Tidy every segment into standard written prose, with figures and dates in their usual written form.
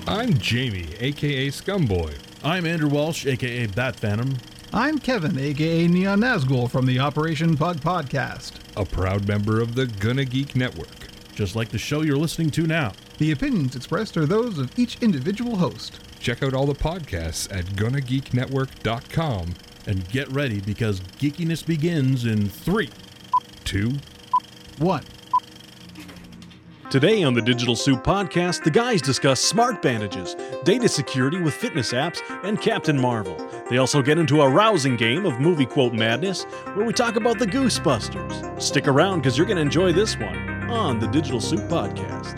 I'm Jamie, aka Scumboy. I'm Andrew Walsh, a.k.a. Bat Phantom. I'm Kevin, a.k.a. Neon Nazgul from the Operation Pug Podcast. A proud member of the Gonna Geek Network. Just like the show you're listening to now. The opinions expressed are those of each individual host. Check out all the podcasts at GonnaGeekNetwork.com. And get ready, because geekiness begins in 3, 2, 1. Today on the Digital Soup Podcast, the guys discuss smart bandages, data security with fitness apps, and Captain Marvel. They also get into a rousing game of movie quote madness, where we talk about the Goosebusters. Stick around, because you're going to enjoy this one on the Digital Soup Podcast.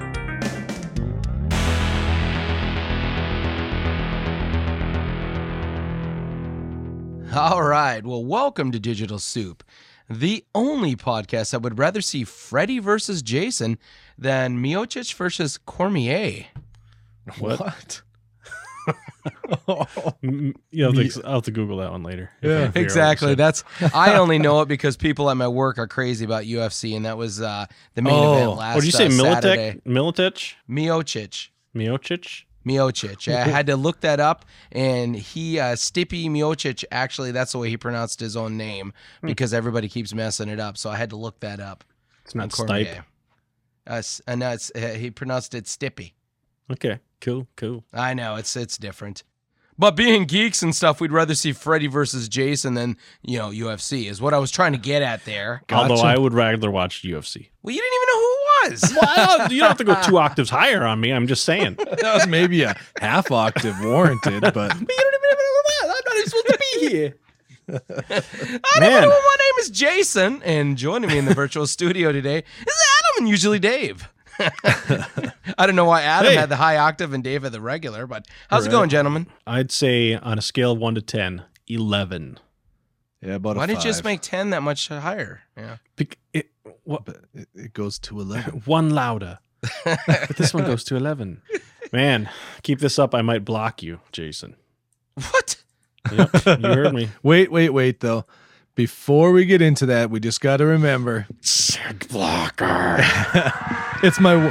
All right, well, welcome to Digital Soup, the only podcast that would rather see Freddy versus Jason than Miocic versus Cormier. What? I'll have to Google that one later. Yeah, exactly. I only know it because people at my work are crazy about UFC, and that was the main event last What did you say, Saturday. Miletich? Miocic. Miocic? I had to look that up, and Stipe Miocic, actually, that's the way he pronounced his own name, because everybody keeps messing it up, so I had to look that up. It's not Cormier. Stipe. And no, he pronounced it Stipe. Okay, cool. I know, it's different. But being geeks and stuff, we'd rather see Freddy versus Jason than, UFC, is what I was trying to get at there. Although I would rather watch UFC. Well, you didn't even know who it was. Well, you don't have to go 2 octaves higher on me. I'm just saying. That was maybe a half octave warranted, but But you don't even know that. I'm not even supposed to be here. I Man. don't know. My name is Jason, and joining me in the virtual studio today is Adam and usually Dave. I don't know why Adam had the high octave and Dave had the regular, but how's it going, gentlemen? I'd say on a scale of 1 to 10, 11. yeah, about Why a 5. didn't you just make 10 that much higher? Yeah. But it goes to 11. One louder. But this one goes to 11. Man, keep this up. I might block you, Jason. What? Yep, you heard me. Wait, though. Before we get into that, we just got to remember. Sick blocker. It's my...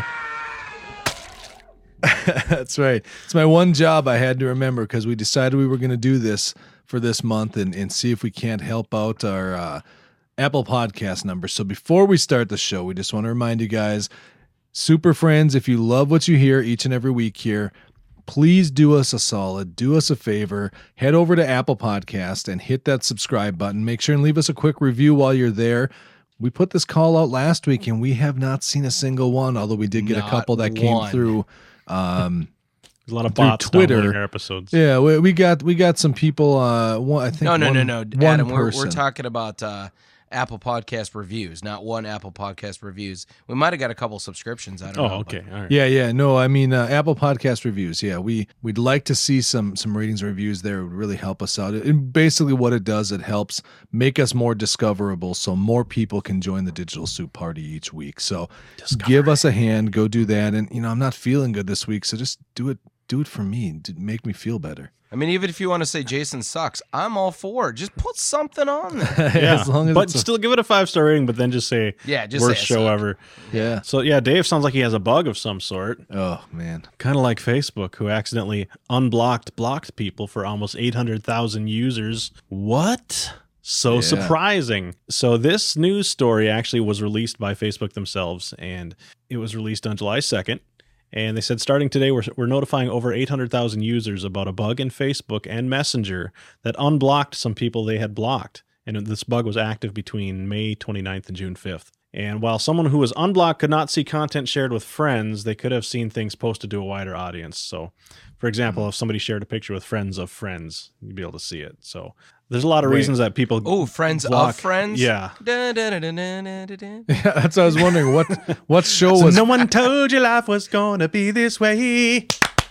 That's right. It's my one job I had to remember, because we decided we were going to do this for this month and see if we can't help out our Apple Podcast numbers. So before we start the show, we just want to remind you guys, super friends, if you love what you hear each and every week here, please do us a solid, do us a favor, head over to Apple Podcast and hit that subscribe button. Make sure and leave us a quick review while you're there. We put this call out last week and we have not seen a single one, although we did get a couple that came through. There's a lot of through bots Twitter. downloading our episodes. Yeah, we got some people. I think No. one Adam, we're person. talking about Apple Podcast reviews, not one Apple Podcast reviews. We might have got a couple subscriptions. I don't know. Okay. All right. Yeah. No, I mean Apple Podcast reviews. Yeah, we'd like to see some ratings and reviews there. It would really help us out. And basically, what it does, it helps make us more discoverable, so more people can join the Digital Soup Party each week. So give us a hand. Go do that. And I'm not feeling good this week, so just do it. Do it for me. Make me feel better. I mean, even if you want to say Jason sucks, I'm all for it. Just put something on there. Yeah, As long as but it's still give it a 5-star rating, but then just say Just worst say it show sucked. ever. yeah. So yeah, Dave sounds like he has a bug of some sort. Oh man. Kind of like Facebook, who accidentally blocked people for almost 800,000 users. What? So surprising. So this news story actually was released by Facebook themselves, and it was released on July 2nd. And they said, starting today, we're notifying over 800,000 users about a bug in Facebook and Messenger that unblocked some people they had blocked. And this bug was active between May 29th and June 5th. And while someone who was unblocked could not see content shared with friends, they could have seen things posted to a wider audience. So, for example, if somebody shared a picture with friends of friends, you'd be able to see it. So there's a lot of reasons that people friends block. of friends? Yeah. Yeah, that's what I was wondering. What show was? No one told you life was going to be this way.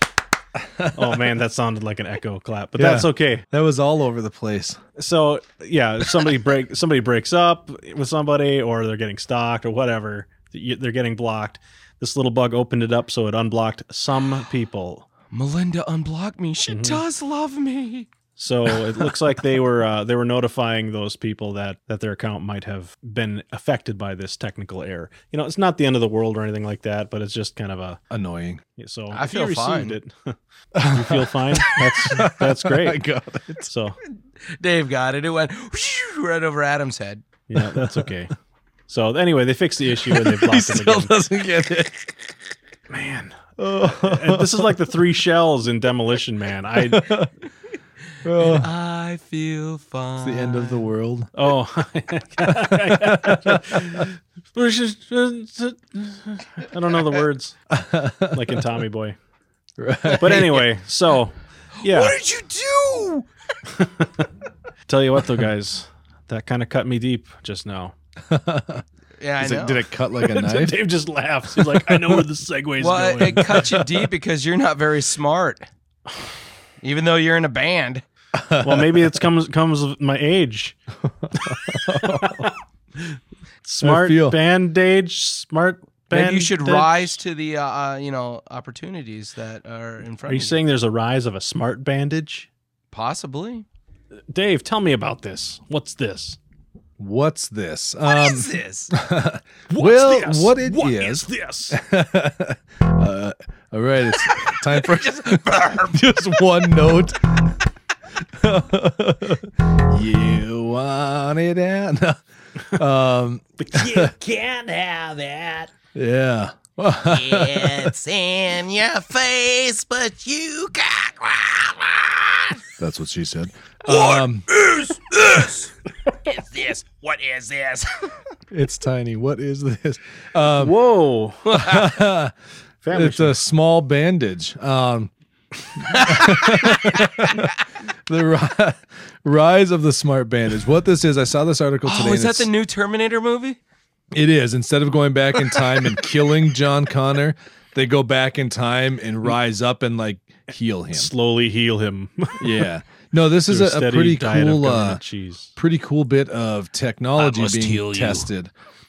Oh, man, that sounded like an echo clap, but that's okay. That was all over the place. So, yeah, somebody breaks up with somebody, or they're getting stalked or whatever. They're getting blocked. This little bug opened it up so it unblocked some people. Melinda unblocked me. She does love me. So it looks like they were notifying those people that their account might have been affected by this technical error. You know, it's not the end of the world or anything like that, but it's just kind of Annoying. so I if feel you fine. received it, you feel fine. That's great. I got it. So Dave got it. It went right over Adam's head. yeah, that's okay. So anyway, they fixed the issue and they blocked him again. doesn't get it. Man, and this is like the 3 shells in Demolition Man. I feel fine. It's the end of the world. Oh, I don't know the words, like in Tommy Boy. Right. But anyway, so yeah. What did you do? Tell you what, though, guys, that kind of cut me deep just now. Yeah, I know. Did it cut like a knife? Dave just laughs. He's like, I know where the segue's Well, going. it cuts you deep because you're not very smart. Even though you're in a band. Well, maybe it comes with my age. Smart feel. bandage, smart bandage. Maybe you should rise to the opportunities that are in front Are you of you. saying there's a rise of a smart bandage? Possibly. Dave, tell me about this. What's this? What's this? What is this? Well, what it What is- is this? All right, it's time for just one note. You want it out? The kid can't have that. Yeah. It's in your face, but you can't. That's what she said. Is this? What is this? It's tiny. What is this? Whoa. Family It's a small bandage. The rise of the smart bandage. What this is, I saw this article today. Oh, is and that the new Terminator movie? It is. Instead of going back in time and killing John Connor, they go back in time and rise up and like heal him. slowly heal him. Yeah. No, this is Through a steady pretty diet of cool, government cheese. pretty cool bit of technology I must heal being you. tested.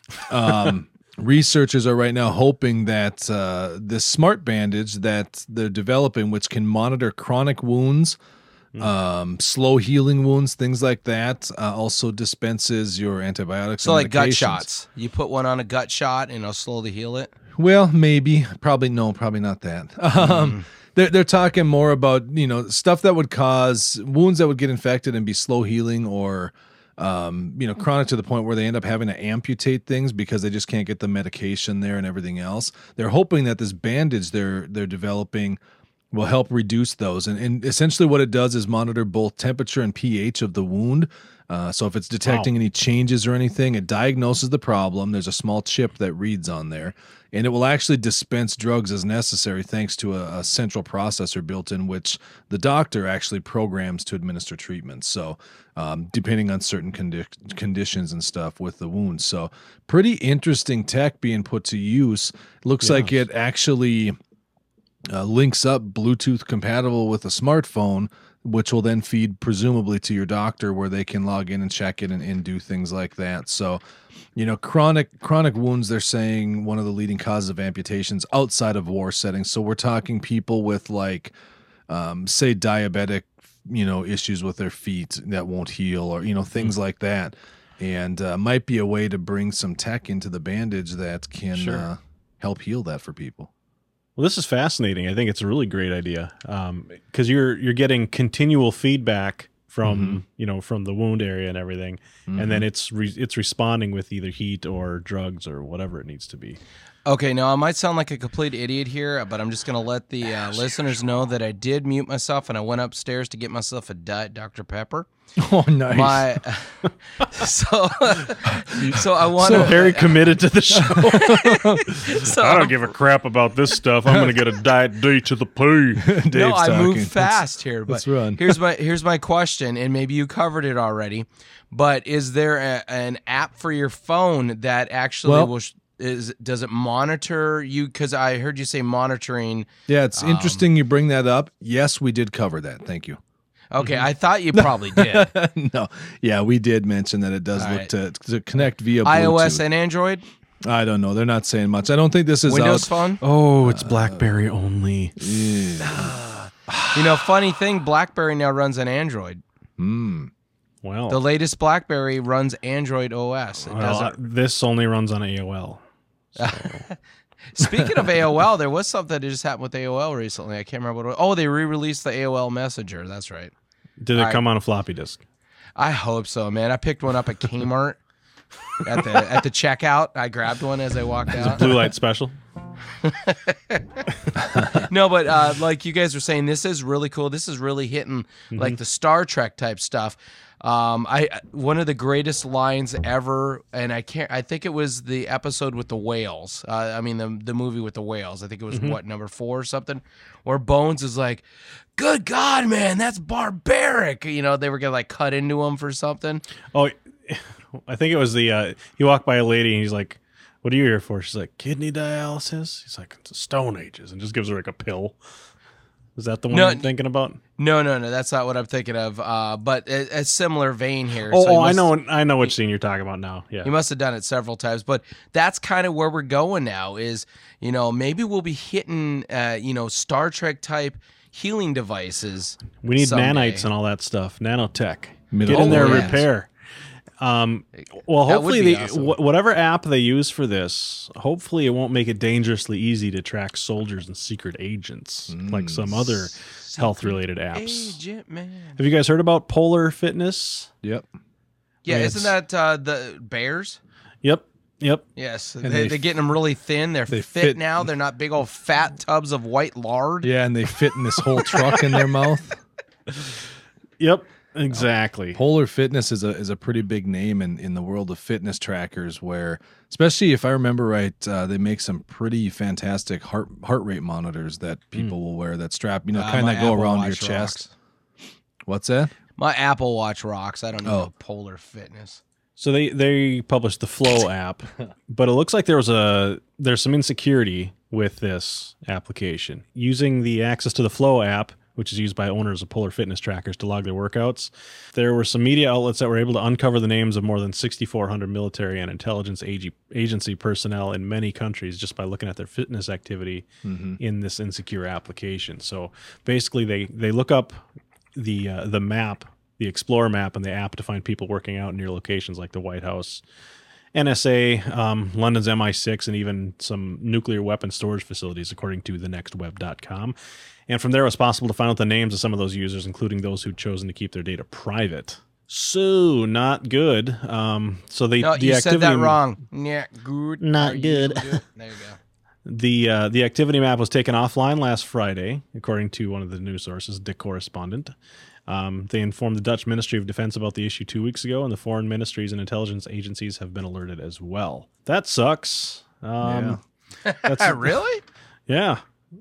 Researchers are right now hoping that this smart bandage that they're developing, which can monitor chronic wounds, slow healing wounds, things like that, also dispenses your antibiotics. So and like gut medications. shots. You put one on a gut shot and it'll slowly heal it. Well, maybe, probably not that. They're talking more about stuff that would cause wounds that would get infected and be slow healing, or chronic to the point where they end up having to amputate things because they just can't get the medication there and everything else. They're hoping that this bandage they're developing will help reduce those. And essentially what it does is monitor both temperature and pH of the wound. So if it's detecting any changes or anything, it diagnoses the problem. There's a small chip that reads on there, and it will actually dispense drugs as necessary thanks to a central processor built in, which the doctor actually programs to administer treatment. So depending on certain conditions and stuff with the wounds. So pretty interesting tech being put to use. Looks like it actually links up Bluetooth compatible with a smartphone, which will then feed presumably to your doctor, where they can log in and check it and do things like that. So, chronic wounds, they're saying one of the leading causes of amputations outside of war settings. So we're talking people with like, say diabetic, issues with their feet that won't heal, or, things like that. And might be a way to bring some tech into the bandage that can help heal that for people. Well, this is fascinating. I think it's a really great idea because you're getting continual feedback from from the wound area and everything, and then it's responding with either heat or drugs or whatever it needs to be. Okay, now I might sound like a complete idiot here, but I'm just going to let the listeners know that I did mute myself and I went upstairs to get myself a Diet Dr. Pepper. Oh, nice. So I want So to very committed to the show. So I don't give a crap about this stuff. I'm going to get a Diet D to the P. Dave's no, I talking. move fast here. But let's run. Here's my question, and maybe you covered it already. But is there an app for your phone that actually does it monitor you? Because I heard you say monitoring. Yeah, it's interesting you bring that up. Yes, we did cover that. Thank you. Okay, I thought you probably did. No, yeah, we did mention that it does All look right. to connect via Bluetooth. iOS and Android, I don't know. They're not saying much. I don't think this is Windows out. Phone. Oh, it's BlackBerry only. Funny thing, BlackBerry now runs on Android. Well, The latest BlackBerry runs Android OS. It doesn't. this only runs on AOL. Speaking of AOL, there was something that just happened with AOL recently. I can't remember what it was. Oh, they re-released the AOL Messenger. That's right. Did it come on a floppy disk? I hope so, man. I picked one up at Kmart at the checkout. I grabbed one as I walked out. Blue light special. No, but like you guys were saying, this is really cool. This is really hitting like the Star Trek type stuff. One of the greatest lines ever, and I think it was the episode with the whales. I mean the movie with the whales. I think it was number 4 or something, where Bones is like, "Good God, man, that's barbaric." They were gonna like cut into him for something. Oh, I think it was the he walked by a lady and he's like, "What are you here for?" She's like, "Kidney dialysis." He's like, "It's the Stone Ages," and just gives her like a pill. Is that the one you're thinking about? No, that's not what I'm thinking of. But a similar vein here. I know which scene you're talking about now. Yeah, he must have done it several times. But that's kind of where we're going now. Is maybe we'll be hitting Star Trek type healing devices. We need someday. nanites and all that stuff. Nanotech. Get in there, repair. Well, hopefully awesome. Whatever app they use for this, hopefully it won't make it dangerously easy to track soldiers and secret agents like some other health-related apps. Agent man. Have you guys heard about Polar Fitness? Yep. Yeah, Yeah, isn't that the bears? Yep. Yes, And they're getting them really thin. They're they fit fit- now. They're not big old fat tubs of white lard. Yeah, and they fit in this whole truck in their mouth. Yep. Exactly. Polar Fitness is a pretty big name in the world of fitness trackers, where, especially if I remember right, they make some pretty fantastic heart rate monitors that people will wear that strap, kind my of go Apple around Watch your chest. rocks. What's that? My Apple Watch rocks. I don't know Polar Fitness. So they published the Flow app, but it looks like there's some insecurity with this application. Using the access to the Flow app, which is used by owners of Polar Fitness trackers to log their workouts, there were some media outlets that were able to uncover the names of more than 6,400 military and intelligence agency personnel in many countries just by looking at their fitness activity in this insecure application. So basically, they look up the map, the Explorer map, and the app to find people working out near locations like the White House, NSA, London's MI6, and even some nuclear weapon storage facilities, according to thenextweb.com. And from there, it was possible to find out the names of some of those users, including those who'd chosen to keep their data private. So, not good. So they No, the you activity, said that wrong. Yeah, good. Not Are you good. gonna do it? There you go. The activity map was taken offline last Friday, according to one of the news sources, The Correspondent. They informed the Dutch Ministry of Defense about the issue 2 weeks ago, and the foreign ministries and intelligence agencies have been alerted as well. That sucks. Yeah. Really? Yeah.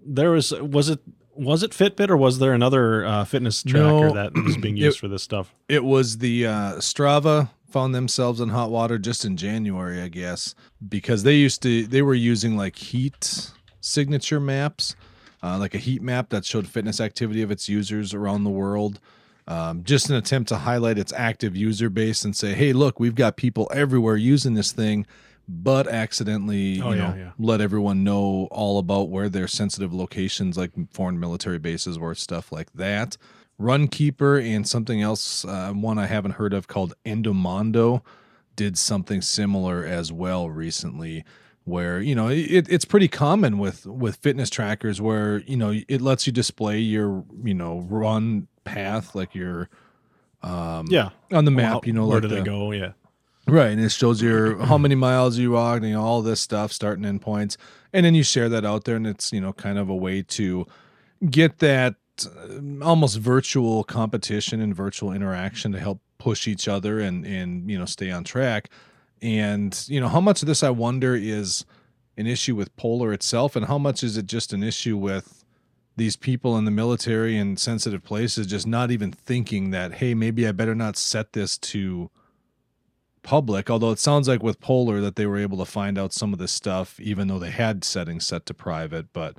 Was it Fitbit, or was there another fitness tracker No. that was being used for this stuff? It was the Strava found themselves in hot water just in January, I guess, because they were using like heat signature maps, like a heat map that showed fitness activity of its users around the world. Just an attempt to highlight its active user base and say, hey, look, we've got people everywhere using this thing, but accidentally let everyone know all about where their sensitive locations like foreign military bases were, stuff like that. Runkeeper and something else, one I haven't heard of called Endomondo, did something similar as well recently, where it's pretty common with fitness trackers where it lets you display your run path, like your on the map, where like did they go? Yeah. Right, and it shows you how many miles you walked, and all this stuff, start and end points, and then you share that out there, and it's kind of a way to get that almost virtual competition and virtual interaction to help push each other and stay on track. And how much of this I wonder is an issue with Polar itself, and how much is it just an issue with these people in the military and sensitive places just not even thinking that, hey, maybe I better not set this to public, although it sounds like with Polar that they were able to find out some of this stuff even though they had settings set to private. But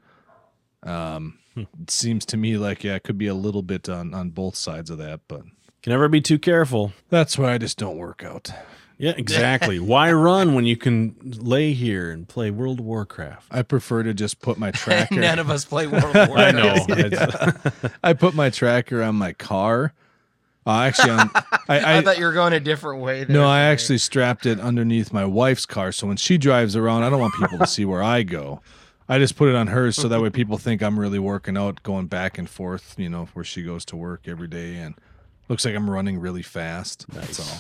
it seems to me like it could be a little bit on both sides of that, but Can never be too careful. that's why I just don't work out. Yeah, exactly. Why run when you can lay here and play World of Warcraft? I prefer to just put my tracker. None of us play World of I Warcraft. know. I put my tracker on my car. Actually, I thought you were going a different way. There. no, I actually strapped it underneath my wife's car, so when she drives around, I don't want people to see where I go. I just put it on hers, so that way people think I'm really working out, going back and forth, where she goes to work every day, and looks like I'm running really fast. That's all.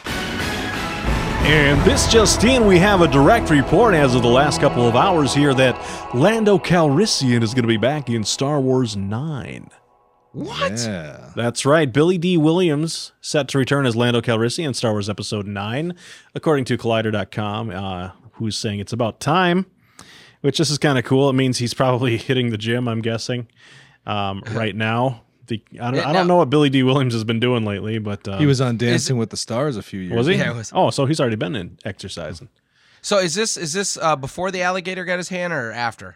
And this just in, we have a direct report as of the last couple of hours here that Lando Calrissian is going to be back in Star Wars 9. What? Yeah. That's right. Billy D. Williams set to return as Lando Calrissian in Star Wars Episode 9, according to Collider.com, who's saying it's about time, which this is kind of cool. It means he's probably hitting the gym, I'm guessing, right now. I don't know what Billy D. Williams has been doing lately, but He was on Dancing with the Stars a few years was he? Yeah, it was. Oh, so he's already been in exercising. So is this before the alligator got his hand or after?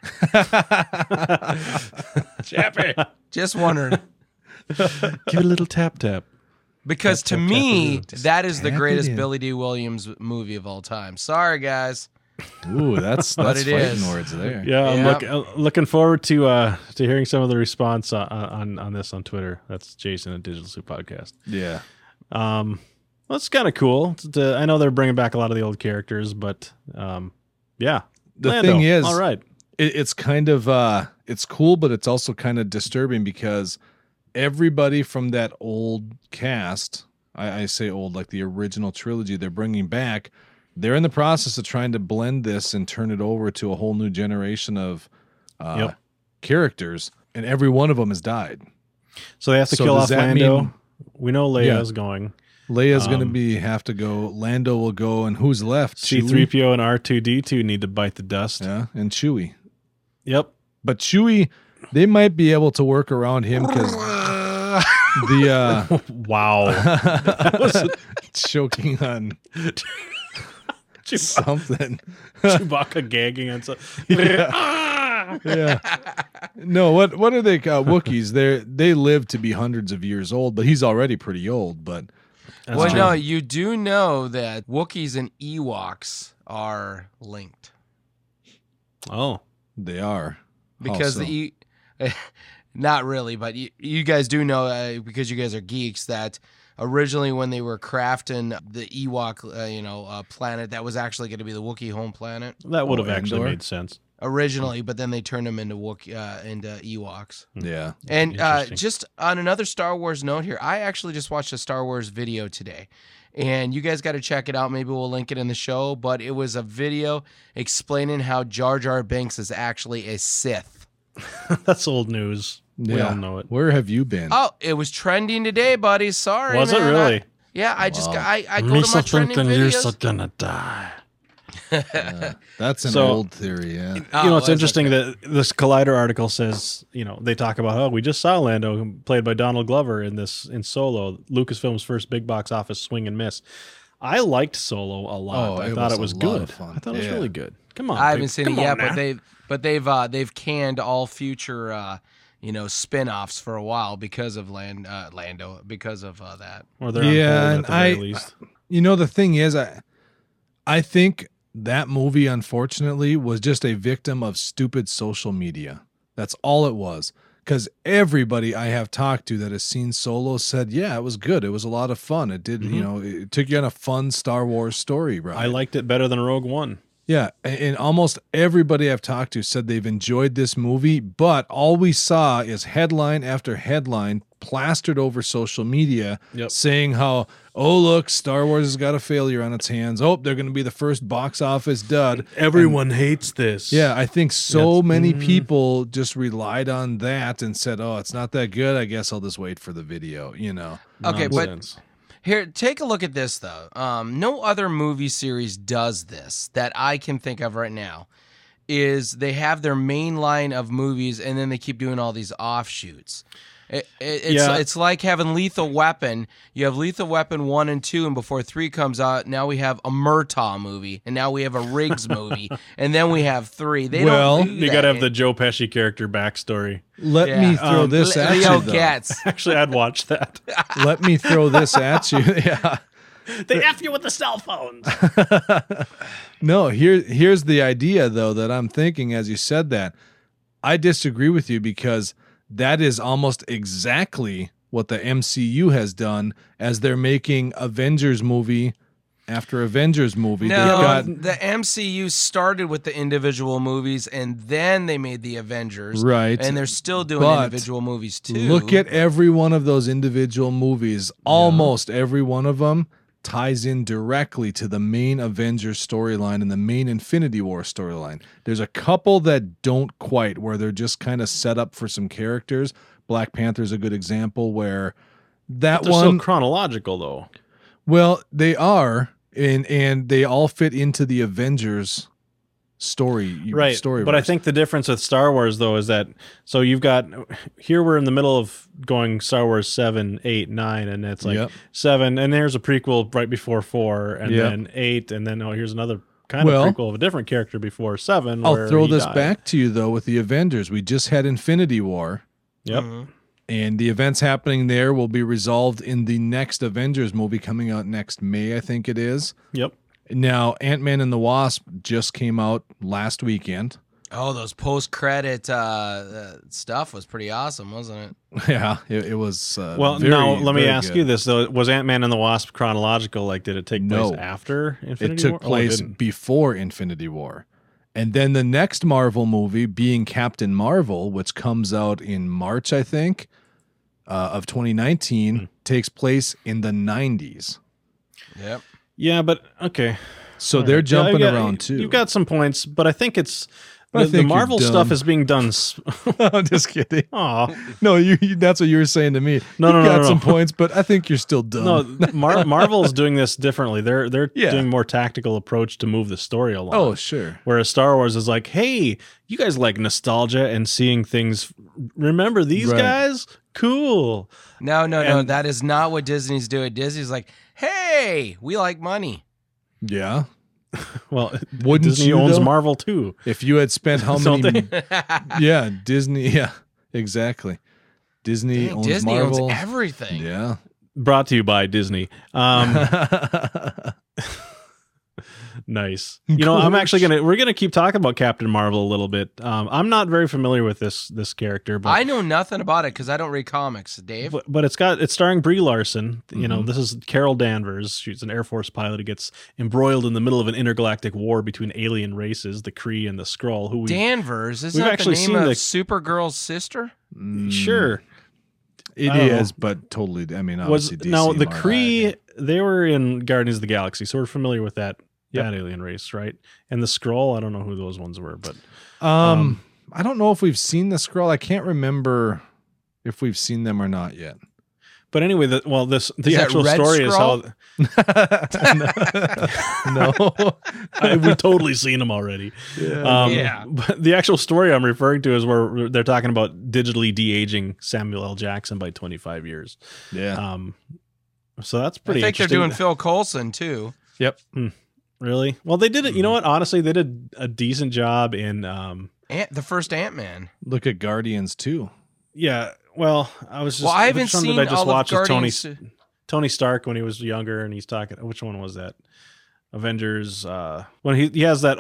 Chappy. Just wondering. Give it a little tap tap. Because to me, that is the tap it greatest in. Billy D. Williams movie of all time. Sorry, guys. Ooh, that's But fighting it is. words there. Yeah, I'm Yeah. looking forward to hearing some of the response on this on Twitter. That's Jason at Digital Soup Podcast. Yeah. Well, it's kind of cool. I know they're bringing back a lot of the old characters, but yeah. The Lando, thing is, all right. it's kind of it's cool, but it's also kind of disturbing because everybody from that old cast, I say old, like the original trilogy, they're bringing back. They're in the process of trying to blend this and turn it over to a whole new generation of Yep. characters, and every one of them has died. So they have to So kill does off that Lando. mean- We know Leia's going. Leia's going to have to go. Lando will go, and who's left? Chewie? C-3PO and R2-D2 need to bite the dust. Yeah, and Chewie. Yep. But Chewie, they might be able to work around him because the Wow. choking on something. Chewbacca gagging on something. Yeah. No, what are they? Wookiees. They live to be hundreds of years old, but he's already pretty old. But Well, true. no, you do know that Wookiees and Ewoks are linked Oh. they are because How so? not really, but you guys do know because you guys are geeks that originally when they were crafting the Ewok, planet, that was actually going to be the Wookiee home planet That would have actually Endor? made sense. originally, but then they turned them into into Ewoks. Yeah. And Interesting. just on another Star Wars note here, I actually just watched a Star Wars video today. And you guys got to check it out. Maybe we'll link it in the show. But it was a video explaining how Jar Jar Binks is actually a Sith. That's old news. We Yeah. all know it. Where have you been? Oh, it was trending today, buddy. Sorry, Was it man. really? I just got, I go to my trending videos. gonna die. That's an So- old theory. Yeah. It's interesting that this Collider article says, they talk about, we just saw Lando played by Donald Glover in Solo, Lucasfilm's first big box office swing and miss. I liked Solo a lot. Oh, I it thought was it was a lot good. of fun. I thought it was Yeah. really good. Come on, I haven't seen it come yet, on now. but they've canned all future spin-offs for a while because of Lando, because of that. Or they're Yeah, on hold and at the very least. The thing is, I think that movie, unfortunately, was just a victim of stupid social media. That's all it was. Because everybody I have talked to that has seen Solo said, yeah, it was good. It was a lot of fun. It did, it took you on a fun Star Wars story, right? I liked it better than Rogue One. Yeah, and almost everybody I've talked to said they've enjoyed this movie, but all we saw is headline after headline plastered over social media saying how, oh, look, Star Wars has got a failure on its hands. Oh, they're going to be the first box office dud. Everyone hates this. Yeah, I think so many people just relied on that and said, oh, it's not that good. I guess I'll just wait for the video, Okay, but Nonsense. here, take a look at this though. No other movie series does this that I can think of right now. Is they have their main line of movies and then they keep doing all these offshoots. It's like having Lethal Weapon. You have Lethal Weapon 1 and 2, and before 3 comes out, now we have a Murtaugh movie, and now we have a Riggs movie, and then we have 3. They don't do You that. got to have the Joe Pesci character backstory. Let me throw this at Leo you, though. Getz. Actually, I'd watch that. Let me throw this at you. Yeah. They F you with the cell phones. No, here's the idea though that I'm thinking as you said that. I disagree with you because that is almost exactly what the MCU has done as they're making Avengers movie after Avengers movie. No, the MCU started with the individual movies, and then they made the Avengers. Right. And they're still doing But individual movies, too. Look at every one of those individual movies. Almost every one of them ties in directly to the main Avengers storyline and the main Infinity War storyline. There's a couple that don't quite, where they're just kind of set up for some characters. Black Panther's a good example where that They're one... still chronological, though. Well, they are, and they all fit into the Avengers story. Right. But I think the difference with Star Wars, though, is that so you've got here we're in the middle of going Star Wars 7, 8, 9, and it's like 7, and there's a prequel right before 4, and then 8, and then here's another kind of prequel of a different character before 7. I'll throw this back to you though with the Avengers. We just had Infinity War. Yep. And the events happening there will be resolved in the next Avengers movie coming out next May, I think it is. Yep. Now, Ant-Man and the Wasp just came out last weekend. Oh, those post-credit stuff was pretty awesome, wasn't it? Yeah, it was. Well, now let me ask you this though: was Ant-Man and the Wasp chronological? Like, did it take place after Infinity War? It took place before Infinity War. And then the next Marvel movie, being Captain Marvel, which comes out in March, I think, of 2019, takes place in the 90s. Yep. Yeah, but okay. So they're jumping around too. You've got some points, but I think it's I the think Marvel you're stuff dumb. is being done. I'm just kidding. Aw. No, that's what you were saying to me. No, You've no, got no. some points, but I think you're still dumb. No, Marvel's doing this differently. They're doing more tactical approach to move the story along. Oh, sure. Whereas Star Wars is like, hey, you guys like nostalgia and seeing things. Remember these guys? Cool. No. That is not what Disney's doing. Disney's like, hey, we like money. Yeah. Well, Wouldn't Disney you, owns though? Marvel too. If you had spent how Don't many? Yeah, Disney. Yeah, exactly. Disney owns Disney Marvel. owns everything. Yeah. Brought to you by Disney. Nice. You know, we're gonna keep talking about Captain Marvel a little bit. I'm not very familiar with this character, but I know nothing about it because I don't read comics, Dave. But it's starring Brie Larson. You know, this is Carol Danvers. She's an Air Force pilot who gets embroiled in the middle of an intergalactic war between alien races, the Kree and the Skrull. Danvers, isn't we've that actually the name seen of the- Supergirl's sister? Sure. It I don't is, but totally. I mean, Was obviously DC. now the Marvel. Kree? They were in Guardians of the Galaxy, so we're familiar with that alien race, right? And the Skrull, I don't know who those ones were, but I don't know if we've seen the Skrull. I can't remember if we've seen them or not yet. But anyway, the that actual Red story is how No. we've totally seen them already. Yeah. But the actual story I'm referring to is where they're talking about digitally de-aging Samuel L. Jackson by 25 years. Yeah. So that's I pretty. think they're interesting. doing Phil Coulson too. Yep. Really? Well, they did it. You know what? Honestly, they did a decent job in. The first Ant-Man. Look at Guardians too. Yeah. Well, I was just. Well, I haven't which one seen did I just all watch of with Guardians. Tony Stark when he was younger, and he's talking. Which one was that? Avengers. When he has that.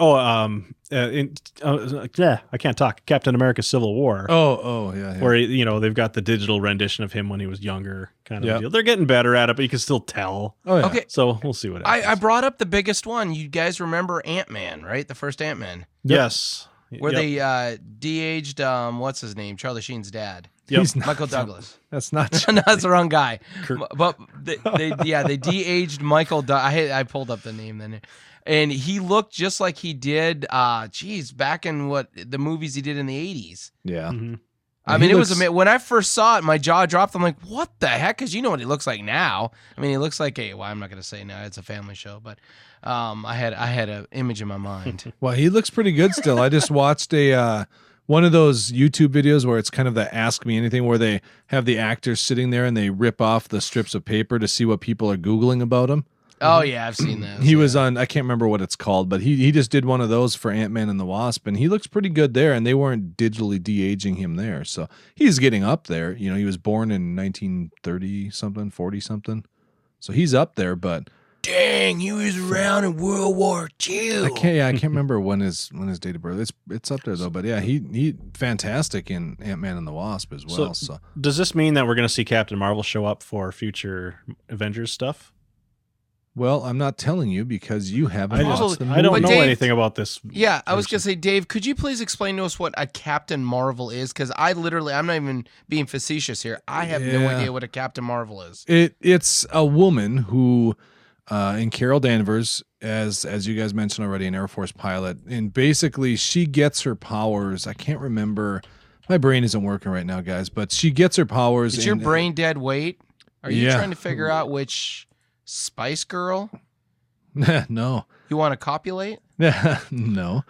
I can't talk. Captain America: Civil War. Yeah. Where they've got the digital rendition of him when he was younger, kind of Yeah. deal. They're getting better at it, but you can still tell. Oh yeah. Okay, So we'll see what happens. I brought up the biggest one. You guys remember Ant-Man, right? The first Ant-Man. Yes. Where Yep. they de-aged, what's his name? Charlie Sheen's dad. Yep. He's not- Michael Douglas. That's not. No, that's the wrong guy. Kirk. But they de-aged Michael. I pulled up the name then, and he looked just like he did. Back in the movies he did in the 80s. Yeah. Mhm. I mean, it was amazing. When I first saw it, my jaw dropped. I'm like, what the heck? Because you know what he looks like now. I mean, he looks like I'm not going to say now. It's a family show, but I had an image in my mind. Well, he looks pretty good still. I just watched one of those YouTube videos where it's kind of the Ask Me Anything, where they have the actors sitting there and they rip off the strips of paper to see what people are Googling about him. Oh yeah, I've seen that. He was on, I can't remember what it's called, but he just did one of those for Ant-Man and the Wasp, and he looks pretty good there, and they weren't digitally de-aging him there. So he's getting up there. You know, he was born in 1930-something, 40-something. So he's up there, but dang, he was around in World War II. I can't remember when his date of birth. It's up there though. But yeah, he fantastic in Ant-Man and the Wasp as well. So does this mean that we're going to see Captain Marvel show up for future Avengers stuff? well, I'm not telling you because you haven't watched the movie. I don't But know Dave- anything about this. Yeah, I was going to say, Dave, could you please explain to us what a Captain Marvel is? Because I'm not even being facetious here. I have no Yeah. idea what a Captain Marvel is. It's a woman who, in Carol Danvers, as you guys mentioned already, an Air Force pilot, and basically she gets her powers. I can't remember. My brain isn't working right now, guys, but she gets her powers. Is your and- brain dead weight? Are you Yeah. trying to figure out which Spice Girl no. you want to copulate? No.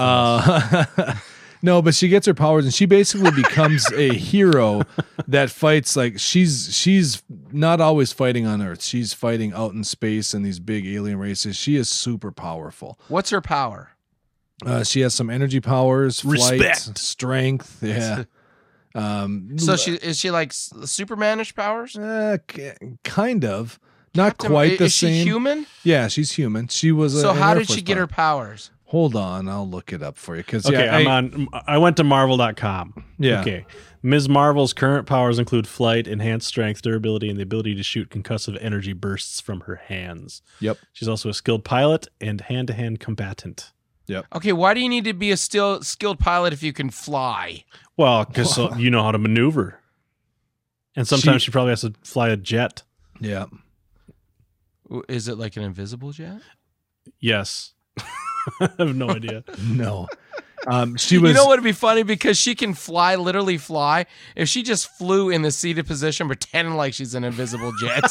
No, but she gets her powers and she basically becomes a hero that fights like she's not always fighting on Earth. She's fighting out in space and these big alien races. She is super powerful. What's her power? She has some energy powers, flight, Respect. strength. Yeah. So is she like Supermanish powers? Kind of. Not Captain- quite the is same. she human? Yeah, she's human. She was. So an how Air did Force she get her pilot. powers? Hold on, I'll look it up for you. Because Okay, I went to Marvel.com. Yeah. Okay. Ms. Marvel's current powers include flight, enhanced strength, durability, and the ability to shoot concussive energy bursts from her hands. Yep. She's also a skilled pilot and hand-to-hand combatant. Okay, why do you need to be a skilled pilot if you can fly? Well, because you know how to maneuver. And sometimes she probably has to fly a jet. Yeah. Is it like an invisible jet? Yes. I have no idea. No. She was. You know what would be funny? Because she can fly, literally fly. If she just flew in the seated position, pretending like she's an invisible jet.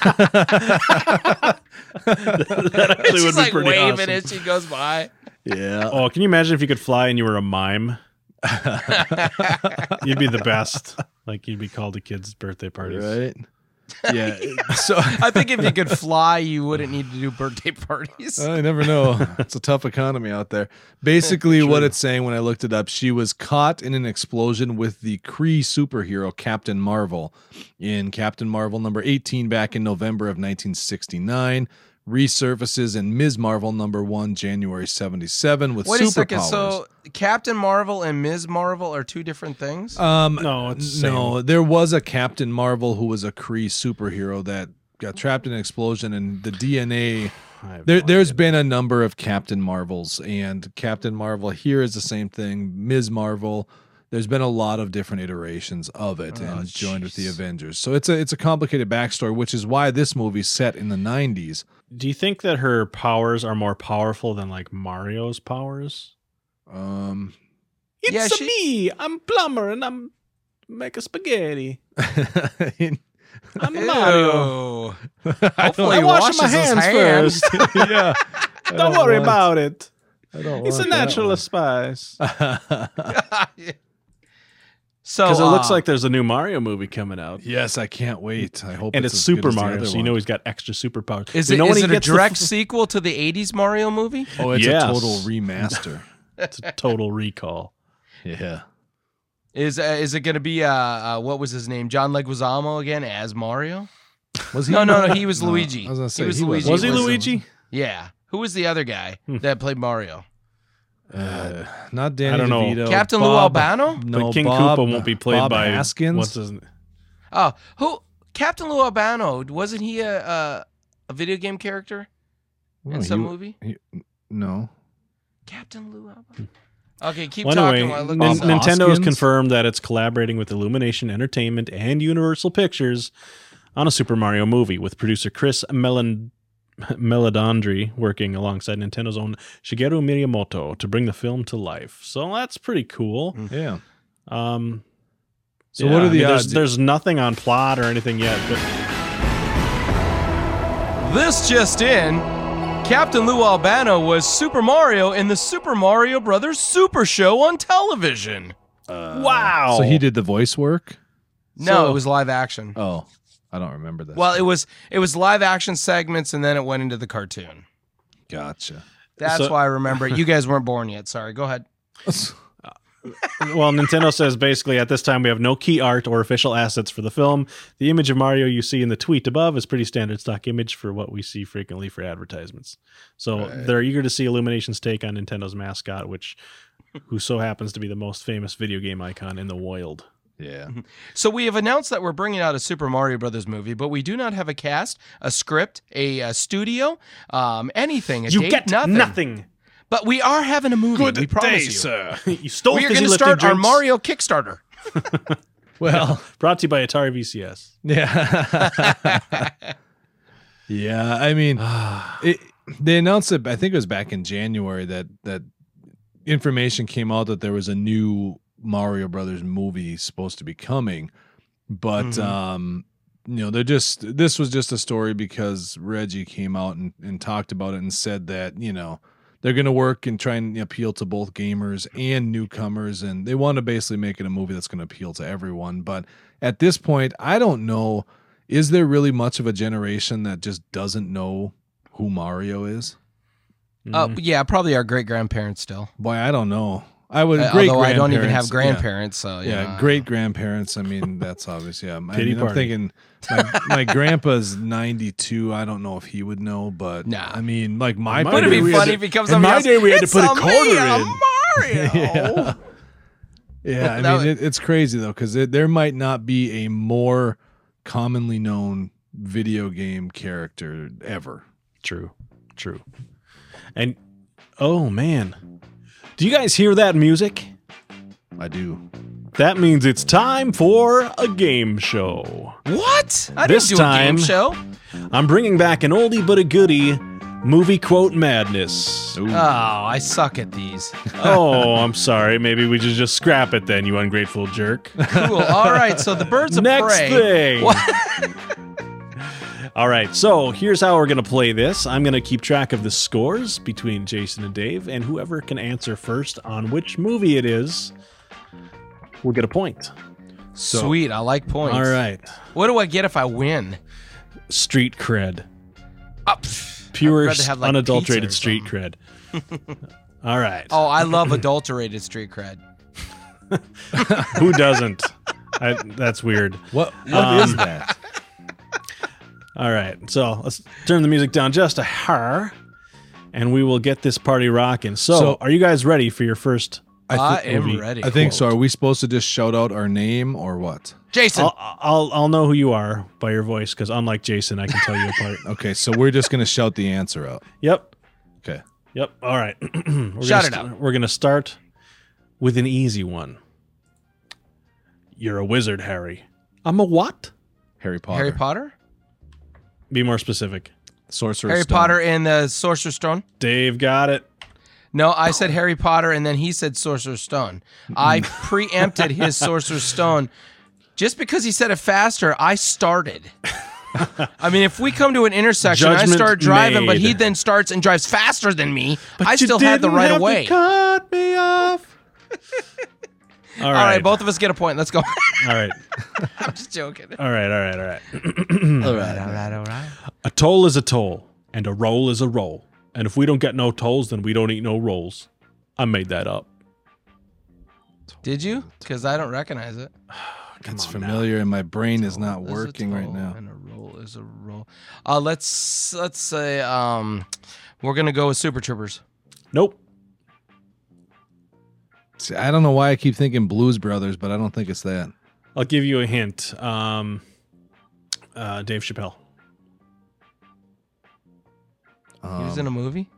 That actually She's would be like pretty waving awesome. as she goes by. Yeah. Oh, can you imagine if you could fly and you were a mime? You'd be the best. Like you'd be called to kids' birthday parties. Right. Yeah. So I think if you could fly, you wouldn't need to do birthday parties. I never know. It's a tough economy out there. Basically, what it's saying when I looked it up, she was caught in an explosion with the Kree superhero Captain Marvel in Captain Marvel number 18 back in November of 1969. Resurfaces in Ms. Marvel number 1, January 77 with Wait a superpowers. second. So Captain Marvel and Ms. Marvel are two different things? No, it's the No, there was a Captain Marvel who was a Kree superhero that got trapped in an explosion, and the DNA. There's been a number of Captain Marvels, and Captain Marvel here is the same thing. Ms. Marvel. There's been a lot of different iterations of it, and joined with the Avengers. So it's a complicated backstory, which is why this movie's set in the 90s. Do you think that her powers are more powerful than like Mario's powers? Yeah, me. I'm plumber and I'm making spaghetti. I'm a Mario. Ew. Hopefully I he wash washes my his hands hands. first. Yeah. Don't worry about it. It's It's a natural spice. So Because it looks like there's a new Mario movie coming out. Yes, I can't wait. I hope And it's it's as good Super as the Mario, other so you one. know he's got extra superpowers. is You it, know when is he it a gets the direct sequel to the 80s Mario movie? Oh, it's Yes. a total remaster. It's a total recall. Yeah. Is it going to be what was his name? John Leguizamo again as Mario? Was he? No, he was Luigi. I was gonna say, he was he Luigi. Was he wasn't Luigi? Yeah. Who was the other guy that played Mario? Not Danny I don't know. DeVito. Captain Lou Bob- Albano? No, But King Bob, Koopa won't be played Bob by Haskins. What's his name? Oh, who? Captain Lou Albano? Wasn't he a video game character in some movie? No. Captain Lou Albano. Okay, keep Well, talking anyway, while I look Bob this up. Nintendo has Hoskins? confirmed that it's collaborating with Illumination Entertainment and Universal Pictures on a Super Mario movie, with producer Chris Meledandri working alongside Nintendo's own Shigeru Miyamoto to bring the film to life. So that's pretty cool. Yeah. So So what are the odds? There's nothing on plot or anything yet, but This just in. Captain Lou Albano was Super Mario in the Super Mario Brothers Super Show on television. wow. So he did the voice work? No, it was live action. Oh, I don't remember that. Well, it was live action segments, and then it went into the cartoon. Gotcha. That's So- why I remember it. You guys weren't born yet. Sorry. Go ahead. Well, Nintendo says basically at this time we have no key art or official assets for the film. The image of Mario you see in the tweet above is pretty standard stock image for what we see frequently for advertisements. So they're eager to see Illumination's take on Nintendo's mascot, who so happens to be the most famous video game icon in the world. Yeah. So we have announced that we're bringing out a Super Mario Brothers movie, but we do not have a cast, a script, a studio, anything. A You date, get nothing. But we are having a movie. Good we promise day, you. sir. You stole We are fizzy going to lifting start our drinks. Mario Kickstarter. Well, Brought to you by Atari VCS. yeah. Yeah, I mean, they announced it, I think it was back in January, that information came out that there was a new Mario Brothers movie supposed to be coming. But, this was just a story because Reggie came out and talked about it and said that, they're going to work and try and appeal to both gamers and newcomers. And they want to basically make it a movie that's going to appeal to everyone. But at this point, I don't know. Is there really much of a generation that just doesn't know who Mario is? Yeah, probably our great-grandparents still. Boy, I don't know. I would Although I don't even have yeah. grandparents, so Great grandparents. I mean, that's obvious. Yeah, Pity I'm party. thinking my grandpa's 92. I don't know if he would know, but Nah. I mean, like my Would it day, be we had funny to- if he comes in up my and day we had to "It's put a me, quarter I'm in. Mario. Yeah, I That mean, it's crazy though because there might not be a more commonly known video game character ever. True. And, oh, man. Do you guys hear that music? I do. That means it's time for a game show. What? I This didn't do a game time- show. I'm bringing back an oldie but a goodie movie quote madness. Oh, I suck at these. Oh, I'm sorry. Maybe we should just scrap it then, you ungrateful jerk. Cool. All right, so the birds of Next prey. thing. What? All right, so here's how we're going to play this. I'm going to keep track of the scores between Jason and Dave, and whoever can answer first on which movie it is will get a point. Sweet, I like points. All right. What do I get if I win? Street cred. Oh, pff, Pure, I'd rather have, like, unadulterated pizza or street cred. All right. Oh, I love adulterated street cred. Who doesn't? That's weird. What is that? All right, so let's turn the music down just a hair, and we will get this party rocking. So, are you guys ready for your first? I am movie. ready. I think so. Are we supposed to just shout out our name or what? Jason. I'll know who you are by your voice because unlike Jason, I can tell you apart. Okay, so we're just gonna shout the answer out. Yep. Okay. Yep. All right. Shout it out. We're gonna start with an easy one. You're a wizard, Harry. I'm a what? Harry Potter. Harry Potter? Be more specific. Sorcerer's Harry Stone. Potter and the Sorcerer's Stone? Dave got it. No, I said Harry Potter and then he said Sorcerer's Stone. I preempted his Sorcerer's Stone. Just because he said it faster, I started. I mean, if we come to an intersection, I Judgment start driving, but made. he then starts and drives faster than me. I You still had the didn't right have of way. to cut me off. All All right, both of us get a point. Let's go. All right. I'm just joking. All right. All right. A toll is a toll, and a roll is a roll. And if we don't get no tolls, then we don't eat no rolls. I made that up. Did you? Because I don't recognize it. It's familiar, and my brain is not Is a working right toll now. And a roll is a roll. Let's say we're gonna go with Super Troopers. Nope. See, I don't know why I keep thinking Blues Brothers, but I don't think it's that. I'll give you a hint. Dave Chappelle. He was in a movie.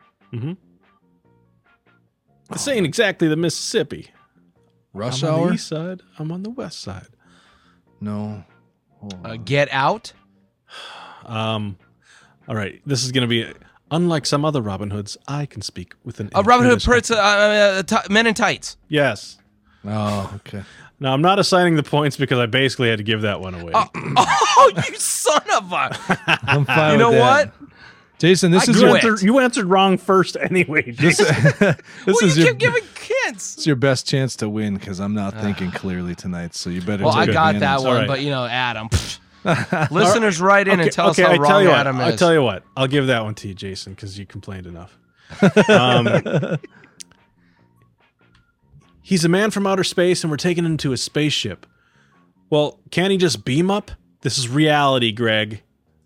This ain't exactly the Mississippi. Rush I'm on Hour? the east side. I'm on the west side. No. Hold on. Get Out. All right. This is going to be, unlike some other Robin Hoods, I can speak with an Robin Hood, English Prince, Men in Tights. Yes. Oh, okay. Now, I'm not assigning the points because I basically had to give that one away. Oh, you son of a! I'm fine You know with that. what? Jason, this I is quit. your You answered wrong first anyway. Jason. this Well, is you your keep giving hints. it's your best chance to win because I'm not thinking clearly tonight. So you better. Well, I take got that advantage. one, right. but Adam. Listeners, write in and tell us okay, how I tell wrong you Adam what. is. I tell you what. I'll give that one to you, Jason, because you complained enough. He's a man from outer space and we're taking him to a spaceship. Well, can't he just beam up? This is reality, Greg.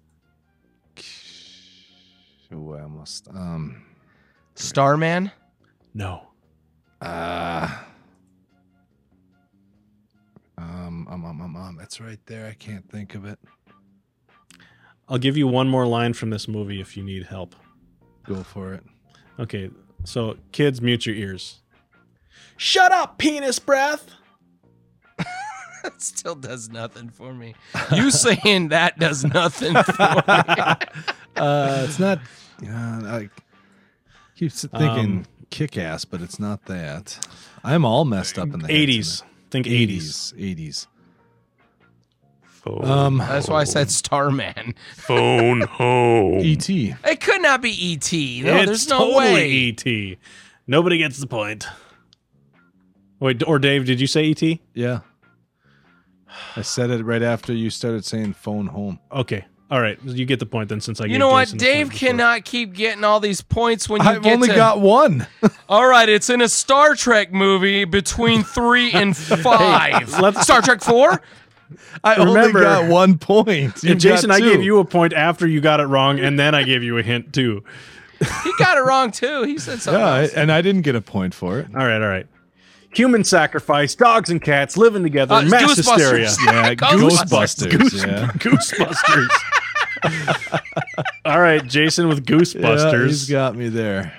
Oh, I almost Starman? No. It's right there. I can't think of it. I'll give you one more line from this movie if you need help. Go for it. Okay, so kids, mute your ears. Shut up, penis breath! That still does nothing for me. You saying that does nothing for me. It's not. I keep thinking Kick-Ass, but it's not that. I'm all messed up in the 80s. Think 80s. 80s. That's why I said Starman. Phone home. E.T. It could not be E.T. No, It's there's no totally way. E.T. Nobody gets the point. Wait, or Dave, did you say E.T.? Yeah. I said it right after you started saying phone home. Okay. All right. You get the point then since I gave You know what? Jason a Dave point before. cannot keep getting all these points when you I've get only to... got one. All right, it's in a Star Trek movie between 3 and 5. let's- Star Trek 4? I Remember- only got 1 point. And Jason, I gave you a point after you got it wrong, and then I gave you a hint too. He got it wrong, too. He said something else. and I didn't get a point for it. All right. Human sacrifice, dogs and cats living together, mass Ghostbusters. hysteria. Yeah, Ghostbusters. Ghostbusters. Ghostbusters. All right, Jason with Yeah, Ghostbusters. he's got me there.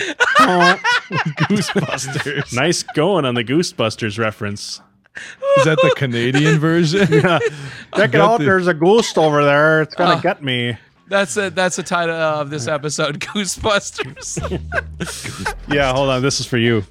Ghostbusters. Nice going on the Ghostbusters reference. Is that the Canadian version? Check it got out. the- There's a ghost over there. It's gonna get me. That's the title of this episode, Ghostbusters. Yeah, hold on. This is for you.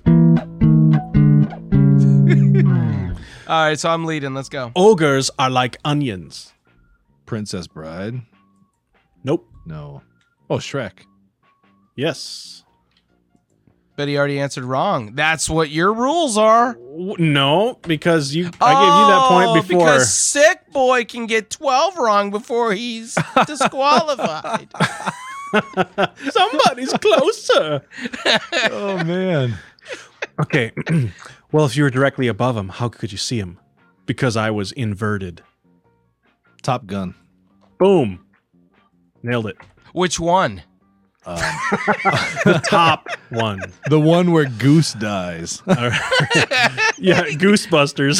All right, so I'm leading. Let's go. Ogres are like onions. Princess Bride? Nope. No. Oh, Shrek. Yes. But he already answered wrong. That's what your rules are. No, because I gave you that point before. Because Sick Boy can get 12 wrong before he's disqualified. Somebody's closer. Oh, man. Okay. Well, if you were directly above him, how could you see him? Because I was inverted. Top Gun. Boom. Nailed it. Which one? The top one. The one where Goose dies. All right. Yeah, Goosebusters.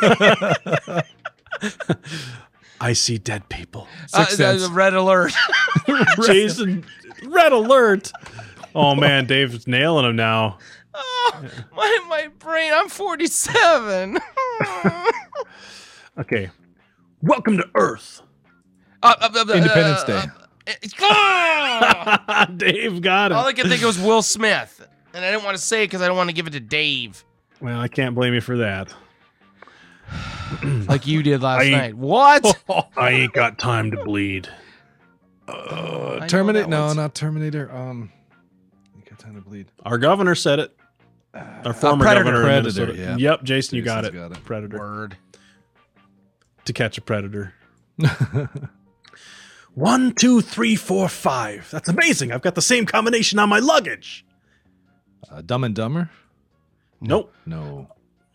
I see dead people. Sixth Sense. Red Alert. Jason, red alert. Oh, man, Dave's nailing him now. Oh, my brain. I'm 47. Okay. Welcome to Earth. Independence Day. Dave got it. All I could think of was Will Smith. And I didn't want to say it because I don't want to give it to Dave. Well, I can't blame you for that. Like you did last I- night. What? I ain't got time to bleed. I know Terminator? that No, one's- not Terminator. You got time to bleed. Our governor said it. Our former Predator. governor. of Predator, Minnesota. yeah. Yep, Jason, you got Jason's it. got it. Predator. Word. To catch a predator. 1, 2, 3, 4, 5. That's amazing. I've got the same combination on my luggage. Dumb and Dumber? Nope. No.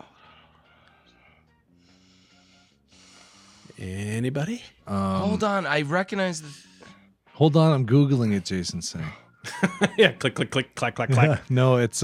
Anybody? Hold on. I recognize the... Hold on, I'm Googling it, Jason's saying. Yeah, click, click, click, clack, clack, clack. No, it's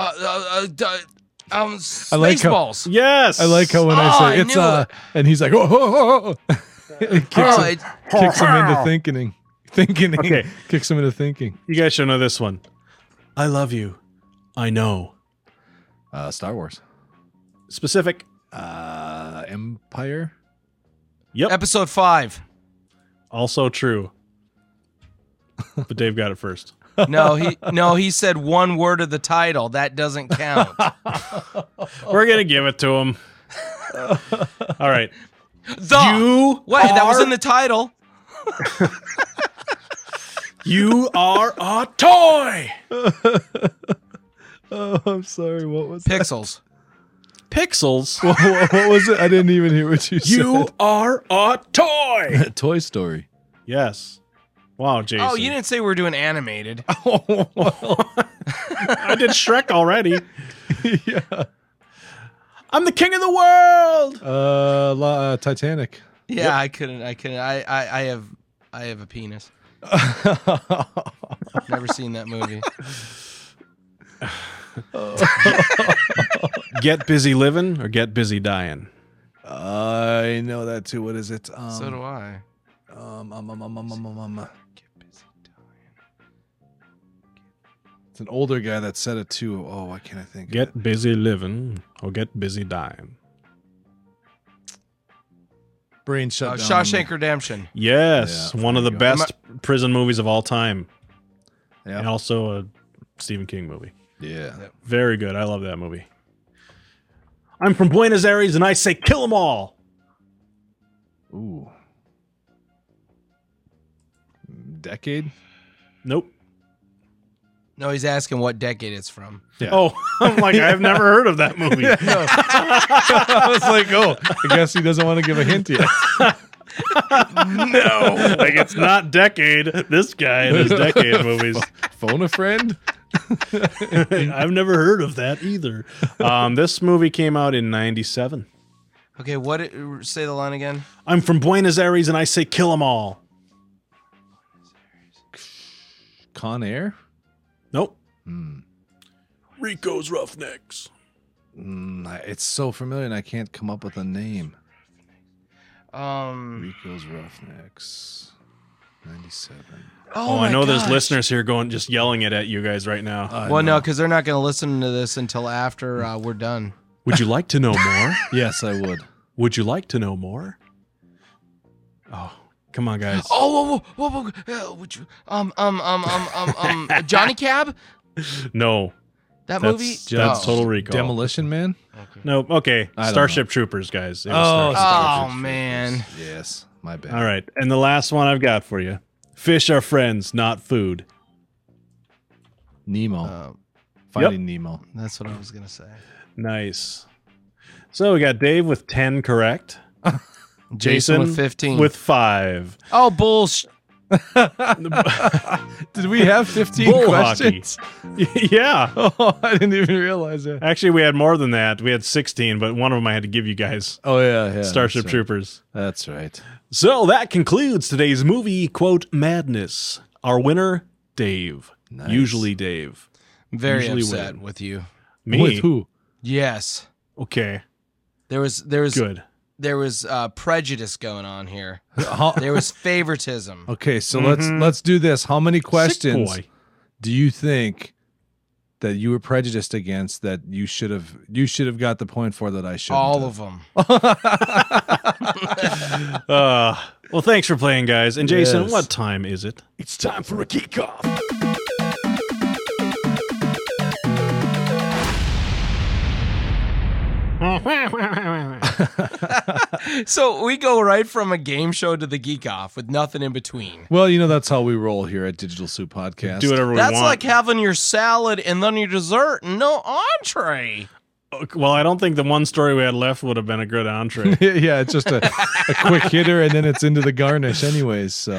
Spaceballs. Yes. I like how when Oh, I I say it's knew it. and he's like, oh. It kicks Oh, him into thinking. Okay. Kicks him into thinking. You guys should know this one. I love you. I know. Star Wars. Specific. Empire. Yep. Episode 5. Also true. But Dave got it first. No, he said one word of the title. That doesn't count. We're going to give it to him. All right. Wait, that was in the title. You are a toy. Oh, I'm sorry. What was Pixels. Pixels. what was it? I didn't even hear what you said. You are a toy. Toy Story. Yes. Wow, Jason. Oh, you didn't say we were doing animated. I did Shrek already. Yeah. I'm the king of the world. Titanic. Yeah, I couldn't. I have a penis. Never seen that movie. Get busy living or get busy dying? I know that too. What is it? So do I. It's an older guy that said it too. Oh, why can't I think? Get busy living or get busy dying? Brain shut down. Shawshank Redemption. Yes, Yeah, one of the there you best prison movies of all time, Yeah. and also a Stephen King movie. Yeah. Very good. I love that movie. I'm from Buenos Aires, and I say kill them all. Ooh. Decade? Nope. No, he's asking what decade it's from. Yeah. Oh, I'm like, I've never heard of that movie. I was like, oh, I guess he doesn't want to give a hint yet. No, like it's not decade. This guy and his decade movies. Phone a friend? I've never heard of that either. This movie came out in '97. Okay, say the line again. I'm from Buenos Aires, and I say kill them all. Con Air? Nope. Rico's Roughnecks. It's so familiar and I can't come up with a name. Rico's Roughnecks. 97. Oh, I know there's listeners here just yelling it at you guys right now. Well, no, because they're not going to listen to this until after we're done. Would you like to know more? Yes, I would. Would you like to know more? Oh, come on, guys. Oh, whoa, would you, Johnny Cab? No. That movie? That's Total Recall. Demolition Man? No, okay. I don't Starship Troopers, guys. It was Oh, Starship Oh, man. Yes, my bad. All right. And the last one I've got for you. Fish are friends, not food. Nemo. Finding Nemo. That's what I was going to say. Nice. So we got Dave with 10 correct. Jason with 15. With 5. Oh, bullshit. Did we have 15 Bull questions? hockey. Yeah. Oh, I didn't even realize that. Actually, we had more than that. We had 16, but one of them I had to give you guys. Oh, yeah. Starship that's right. Troopers. That's right. So that concludes today's movie, quote, madness. Our winner, Dave. Nice. Usually Dave. Very Usually upset win. with you. Me? With who? Yes. Okay. There was Good. There was prejudice going on here. How- There was favoritism. Okay, so let's do this. How many questions Sick boy. do you think that you were prejudiced against that you should have got the point for that I should? All of them. Well, thanks for playing, guys. And Jason, Yes. what time is it? It's time for a geek off. So we go right from a game show to the Geek Off with nothing in between. Well, that's how we roll here at Digital Soup Podcast. Do whatever we That's want. like having your salad and then your dessert and no entree. Well, I don't think the one story we had left would have been a good entree. Yeah, it's just a quick hitter, and then it's into the garnish, anyways. So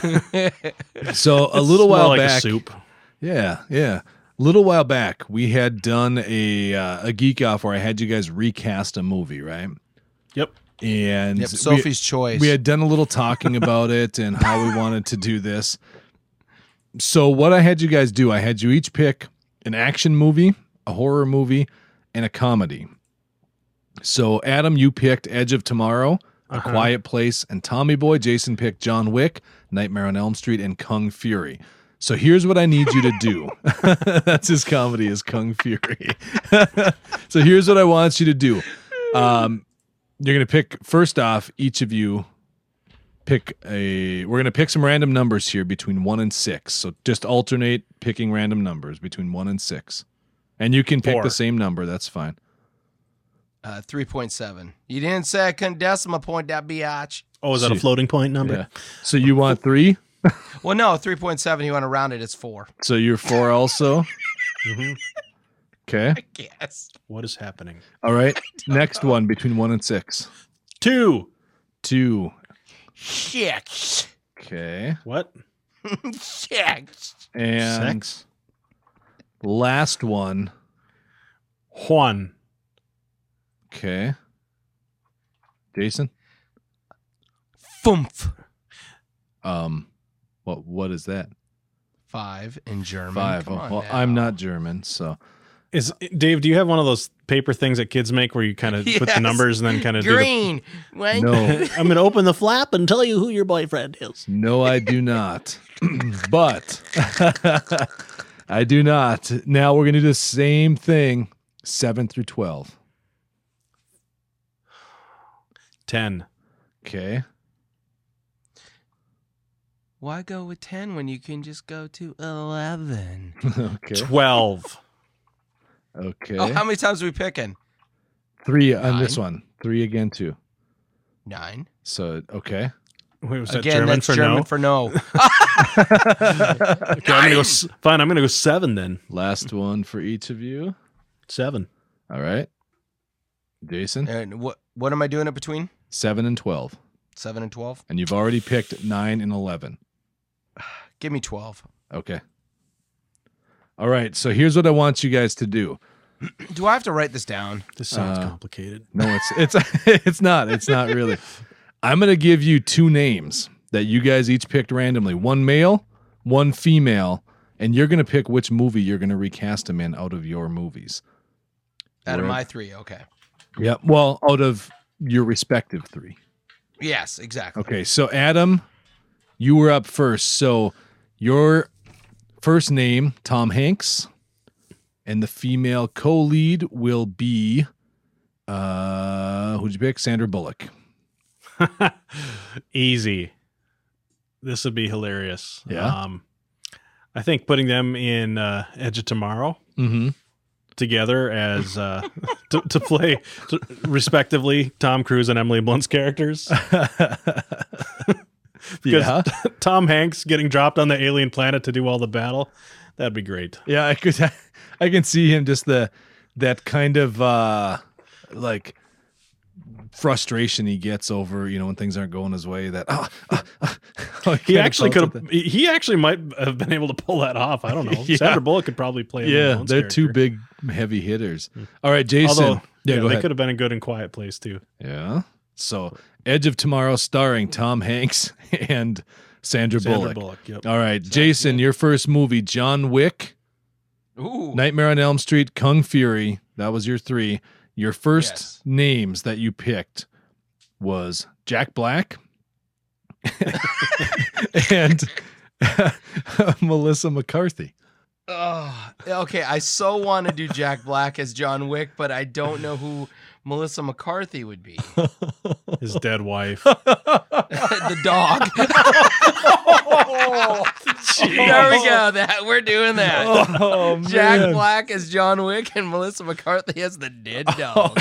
a little More while like back, a soup. Yeah. A little while back, we had done a geek off where I had you guys recast a movie, right? Yep. And Yep, Sophie's Choice. We had done a little talking about it and how we wanted to do this. So what I had you guys do, I had you each pick an action movie, a horror movie, and a comedy. So Adam, you picked Edge of Tomorrow, A Quiet Place, and Tommy Boy. Jason picked John Wick, Nightmare on Elm Street, and Kung Fury. So here's what I need you to do. That's his comedy, is Kung Fury. So here's what I want you to do. You're going to pick, first off, each of you we're going to pick some random numbers here between 1 and 6. So just alternate picking random numbers between 1 and 6. And you can pick 4. the same number. That's fine. 3.7. You didn't say I couldn't decimal point that biatch. Oh, is that a floating point number? Yeah. So you want 3? Well, no, 3.7. You want to round it. It's 4. So you're 4 also? Okay. Yes. What is happening? All right. Next one between 1 and 6. 2. 2. 6. Okay. What? 6. And Sex? last one. 1. Okay. Jason? Fumph. What is that? 5 in German. 5. Come on Well, now. I'm not German, so Dave, do you have one of those paper things that kids make where you kind of put the Yes. numbers and then kind of Green. When- no. I'm going to open the flap and tell you who your boyfriend is. No, I do not. But I do not. Now we're going to do the same thing 7 through 12. 10. Okay. Why go with 10 when you can just go to 11? Okay. 12. Okay. Oh, how many times are we picking? 3 on 9. this one. 3 again, too. 9. So, okay. Wait, was that Again, German that's for German no? for no. Okay, I'm gonna go, fine, I'm going to go 7 then. Last one for each of you. 7. All right. Jason? And what am I doing it between? 7 and 12. 7 and 12? And you've already picked 9 and 11. Give me 12. Okay. All right. So here's what I want you guys to do. Do I have to write this down? This sounds complicated. No, it's it's not. It's not really. I'm going to give you 2 names that you guys each picked randomly. One male, one female, and you're going to pick which movie you're going to recast them in out of your movies. Out of Where- my 3, okay. Yep. Well, out of your respective 3. Yes, exactly. Okay. So Adam, you were up first. So your first name, Tom Hanks, and the female co-lead will be who'd you pick? Sandra Bullock. Easy. This would be hilarious. Yeah. I think putting them in Edge of Tomorrow Mm-hmm. together as to play respectively Tom Cruise and Emily Blunt's characters. Because Yeah. Tom Hanks getting dropped on the alien planet to do all the battle, that'd be great. Yeah, I can see him just that kind of like frustration he gets over, when things aren't going his way. That He actually could have. He actually might have been able to pull that off. I don't know. Yeah. Sandra Bullock could probably play. Emily Yeah, Blunt's they're character. 2 big heavy hitters. All right, Jason. Although, go they ahead. could have been a good and quiet place too. Yeah. So Edge of Tomorrow starring Tom Hanks and Sandra Bullock. Yep. All right, Jason, your first movie, John Wick, Ooh. Nightmare on Elm Street, Kung Fury. That was your 3. Your first Yes. names that you picked was Jack Black and Melissa McCarthy. Oh, okay, I so want to do Jack Black as John Wick, but I don't know who Melissa McCarthy would be. His dead wife. The dog. There we go. We're doing that. Oh, Jack Black as John Wick and Melissa McCarthy as the dead dog.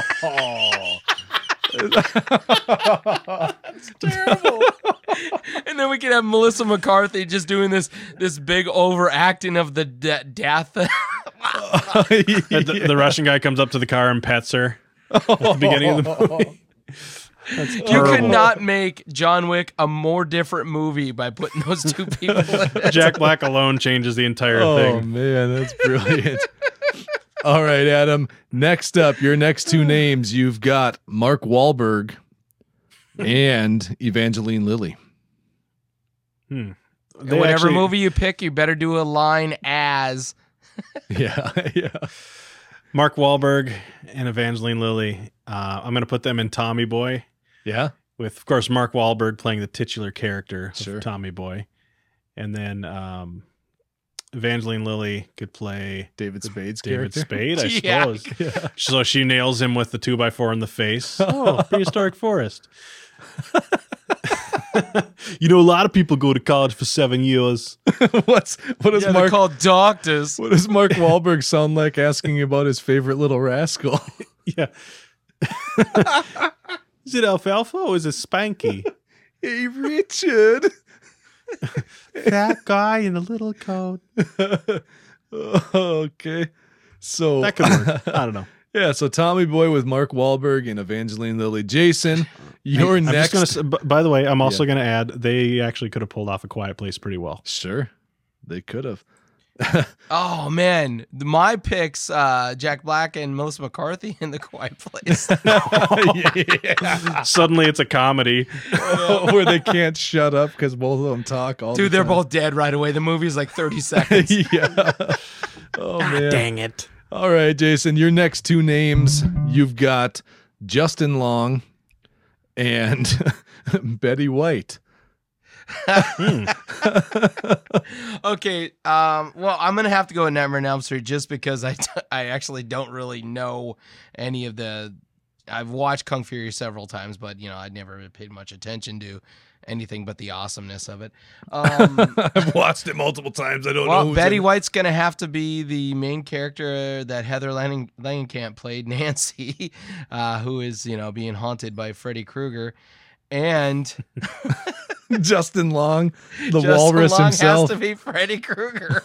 It's terrible. And then we could have Melissa McCarthy just doing this big overacting of the death. The Russian guy comes up to the car and pets her at the beginning of the movie. You could not make John Wick a more different movie by putting those 2 people in it. Jack Black alone changes the entire Oh, thing. man, that's brilliant. All right, Adam. Next up, your next 2 names, you've got Mark Wahlberg and Evangeline Lilly. They Whatever actually- movie you pick, you better do a line as. Yeah, yeah. Mark Wahlberg and Evangeline Lilly. I'm going to put them in Tommy Boy, Yeah? with, of course, Mark Wahlberg playing the titular character Sure. of Tommy Boy. And then Evangeline Lilly could play David Spade's David character. Spade, I Yeah. suppose. So she nails him with the 2x4 in the face. Oh, prehistoric forest. A lot of people go to college for 7 years. What does Yeah, they're Mark called doctors. what does Mark Wahlberg sound like asking about his favorite little rascal? Yeah. Is it alfalfa or is it Spanky? Hey, Richard. That guy in a little coat. Okay. So That could work. I don't know. yeah, so Tommy Boy with Mark Wahlberg and Evangeline Lilly. Jason, you're I'm next. just gonna, by the way, I'm also going to add they actually could have pulled off A Quiet Place pretty well. Sure. They could have. Oh man, my picks: Jack Black and Melissa McCarthy in The Quiet Place. Suddenly it's a comedy. Where they can't shut up because both of them talk all Dude, the they're time. both dead right away. The movie's like 30 seconds. Yeah. Oh, man. Dang it. All right, Jason, your next two names, you've got Justin Long and Betty White. Okay, well, I'm gonna have to go with Nightmare on Elm Street just because I actually don't really know any of the. I've watched Kung Fury several times, but I never paid much attention to anything but the awesomeness of it. I've watched it multiple times. I don't know. Well, who's Betty in it. White's gonna have to be the main character that Heather Langenkamp played, Nancy, who is being haunted by Freddy Krueger, and Justin Long, the Justin walrus Long himself. has to be Freddy Krueger.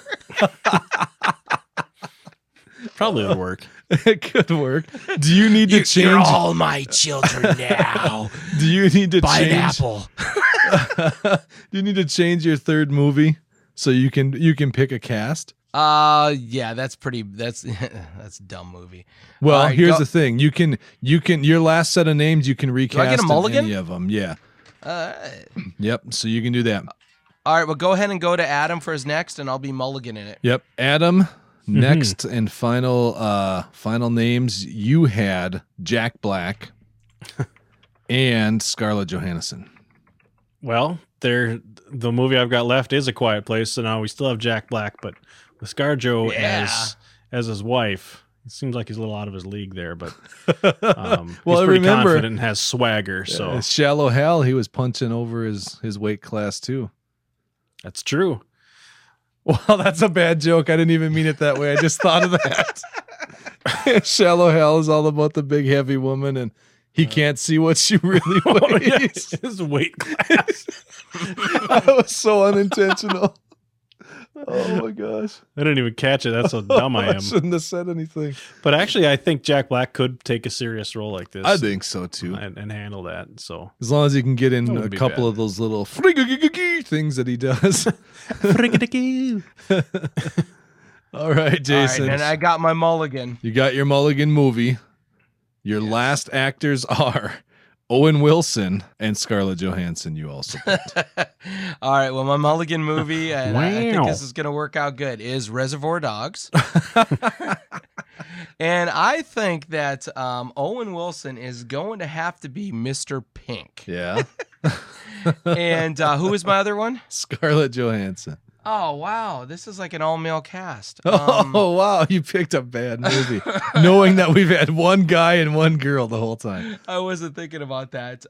Probably would work. It could work. Do you need to change? You're all my children now. Do you need to change? Pineapple. Do you need to change your third movie so you can pick a cast? Yeah, that's that's a dumb movie. Well, All right, here's go- the thing. You can your last set of names you can recast get a in mulligan? any of them. Yeah. Yep. So you can do that. All right, well, go ahead and go to Adam for his next, and I'll be Mulligan in it. Yep. Adam, next and final names. You had Jack Black and Scarlett Johansson. Well, the movie I've got left is A Quiet Place, so now we still have Jack Black, but with ScarJo as his wife, it seems like he's a little out of his league there, but Well, he's pretty remember- confident and has swagger, so Shallow Hal, he was punching over his weight class too. that's true. Well, that's a bad joke. I didn't even mean it that way. I just thought of that. Shallow Hal is all about the big heavy woman, and he can't see what she really weighs. His weight class. That was so unintentional. Oh my gosh. I didn't even catch it. That's how dumb I I am. shouldn't have said anything. But actually, I think Jack Black could take a serious role like this. I think so too. and handle that. So As long as he can get in a wouldn't be couple bad. of those little things that he does. All right, Jason. All right, and I got my Mulligan. You got your Mulligan movie. Your last actors are Owen Wilson and Scarlett Johansson. You also picked. All right, well, my Mulligan movie, and I think Wow. this is going to work out good, is Reservoir Dogs. And I think that Owen Wilson is going to have to be Mr. Pink. Yeah. And who is my other one? Scarlett Johansson. Oh, wow. This is like an all-male cast. Oh, wow. You picked a bad movie. Knowing that we've had one guy and one girl the whole time. I wasn't thinking about that.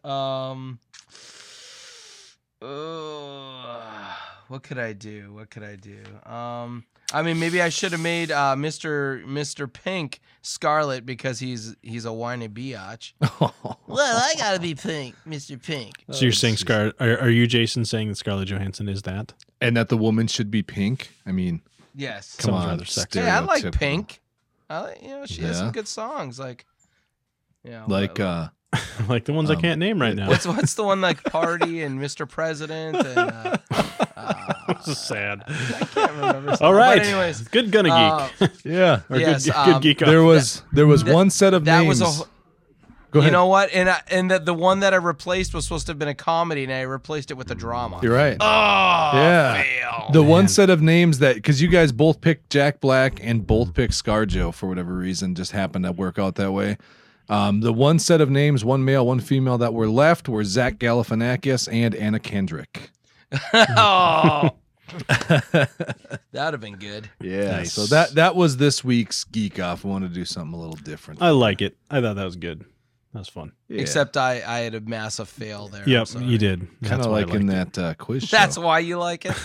What could I do? I mean, maybe I should have made Mr. Pink Scarlet because he's a whiny biatch. Well, I gotta be Pink, Mr. Pink. So you're saying are you, Jason, saying that Scarlett Johansson is that? And that the woman should be pink? I mean, Yes. come Sounds on. rather sexy. Hey, I like stereotypical. Pink. She has Yeah. some good songs, like Like, Like the ones I can't name right now. what's the one like Party and Mr. President and This is sad. I can't remember. All right. But anyways, Good Gonna Geek. yeah. Or yes, good geek off. There was one set of that names. was a. Go ahead. You know what? And the one that I replaced was supposed to have been a comedy, and I replaced it with a drama. You're right. Oh, Yeah. fail. The one set of names that, because you guys both picked Jack Black and both picked ScarJo for whatever reason, just happened to work out that way. The one set of names, one male, one female, that were left were Zach Galifianakis and Anna Kendrick. Oh. That'd have been good. Yeah. Nice. So that was this week's Geek Off. I wanted to do something a little different. I like it. I thought that was good. That was fun. Yeah. Except I had a massive fail there. I'm Yep, sorry. you did. kind That's of why I like in liked that quiz show. That's why you like it.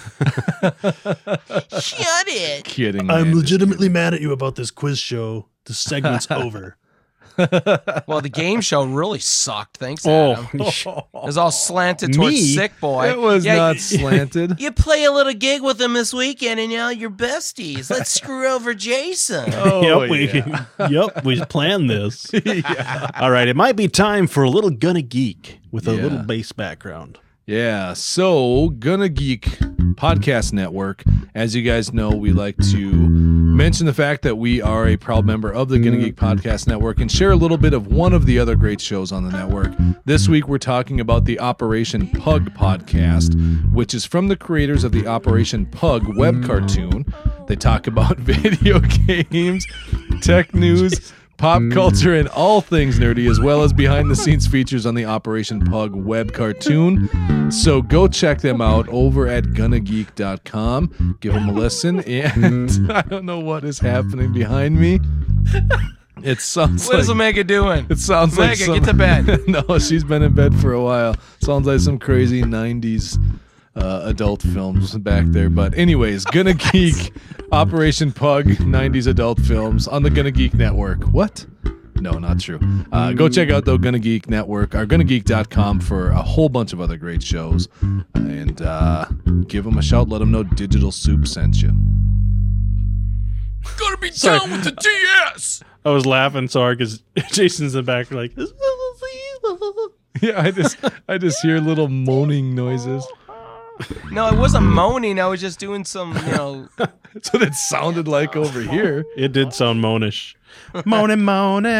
Shut it. Kidding. I'm man. legitimately mad at you about this quiz show. The segment's over. Well, the game show really sucked. Thanks, Oh, Adam. It was all slanted towards Me? Sick Boy. It was Yeah, not slanted. You play a little gig with him this weekend, and now you're besties. Let's screw over Jason. Oh, yep, we planned this. All right, it might be time for a little Gonna Geek with a Yeah. little bass background. Yeah, so Gonna Geek Podcast Network. As you guys know, we like to mention the fact that we are a proud member of the Gonna Geek Podcast Network and share a little bit of one of the other great shows on the network. This week, we're talking about the Operation Pug podcast, which is from the creators of the Operation Pug web cartoon. They talk about video games, tech news, pop culture, and all things nerdy, as well as behind-the-scenes features on the Operation Pug web cartoon. So go check them out over at GonnaGeek.com. Give them a listen, and I don't know what is happening behind me. It sounds What is like... Omega doing? It sounds like Omega, get to bed. No, she's been in bed for a while. Sounds like some crazy 90s adult films back there. But anyways, Gonna Geek, Operation Pug, 90s adult films on the Gonna Geek Network. What? No, not true. Go check out the Gonna Geek Network or GonnaGeek.com for a whole bunch of other great shows. And give them a shout. Let them know Digital Soup sent you. Gotta be down with the DS. I was laughing so hard because Jason's in the back like, Yeah, I just hear little moaning noises. No, I wasn't moaning. I was just doing some, That's what it sounded like over here. it did sound moanish. Moaning, moaning.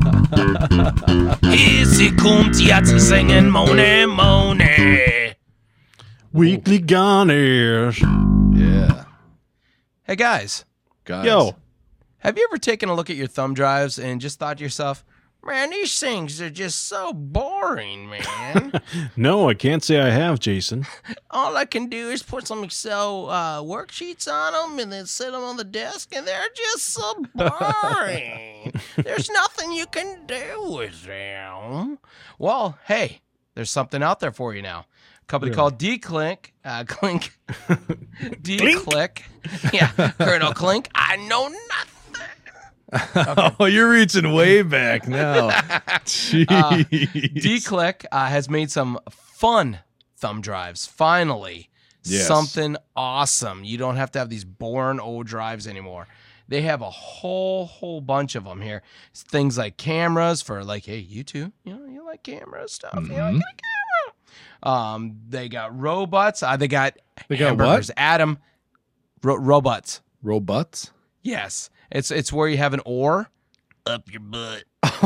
Hier sie kommt jetzt singen, Mone, Mone. Weekly Goners. Yeah. Hey, guys, Yo. have you ever taken a look at your thumb drives and just thought to yourself, man, these things are just so boring, man. No, I can't say I have, Jason. All I can do is put some Excel worksheets on them and then sit them on the desk, and they're just so boring. There's nothing you can do with them. Well, hey, there's something out there for you now. A company called D-Click. Clink. D-Click. Yeah, Colonel Clink. I know nothing. Oh, you're reaching way back now. Jeez. D-Click has made some fun thumb drives. Finally, Yes. something awesome. You don't have to have these boring old drives anymore. They have a whole bunch of them here. Things like cameras for like, hey, you two, you like camera stuff. You like a camera. They got robots. They got hamburgers. what? Adam, robots. Robots? Yes, it's where you have an oar up your butt.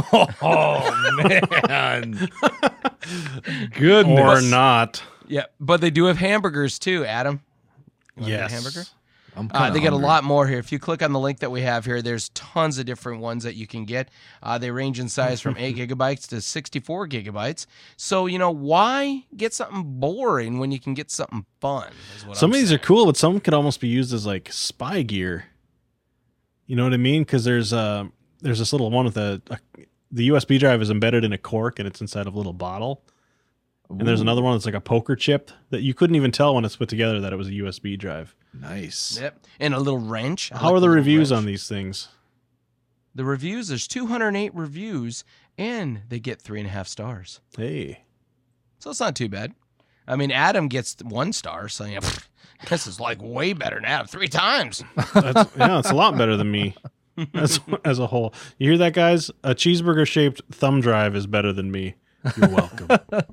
Oh, man. Goodness. Or not. Yeah, but they do have hamburgers too, Adam. You wanna get Yes. a hamburger? I'm kinda They got a hungry. lot more here. If you click on the link that we have here, there's tons of different ones that you can get. They range in size from 8 gigabytes to 64 gigabytes. So, why get something boring when you can get something fun? Is what Some I'm of these saying. are cool, but some could almost be used as like spy gear. You know what I mean? Because there's this little one with the USB drive is embedded in a cork and it's inside of a little bottle. And there's another one that's like a poker chip that you couldn't even tell when it's put together that it was a USB drive. Nice. Yep, and a little wrench. How are the reviews on these things? The reviews? There's 208 reviews, and they get 3.5 stars. Hey. So it's not too bad. I mean, Adam gets 1 star, so this is like way better than Adam 3 times. It's a lot better than me as a whole. You hear that, guys? A cheeseburger-shaped thumb drive is better than me. You're welcome.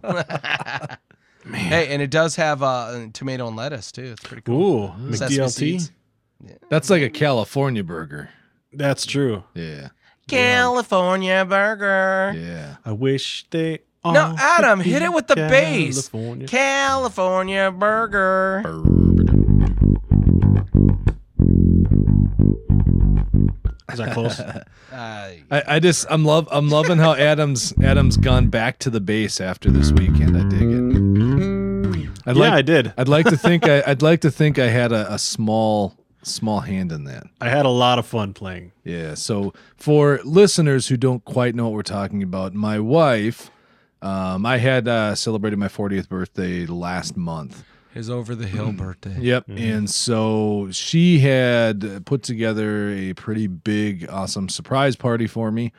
Hey, and it does have tomato and lettuce too. It's pretty cool. Ooh, Sesame McDLT? seeds. That's like a California burger. That's true. Yeah. California burger. Yeah. I wish they all No, Adam, could be hit it with the bass. California. California burger. Is that close? I'm loving how Adam's gone back to the bass after this weekend. I dig it. I did. I'd like to think I had a small hand in that. I had a lot of fun playing. Yeah. So for listeners who don't quite know what we're talking about, my wife, I had celebrated my 40th birthday last month. His over the hill birthday. Yep. And so she had put together a pretty big, awesome surprise party for me,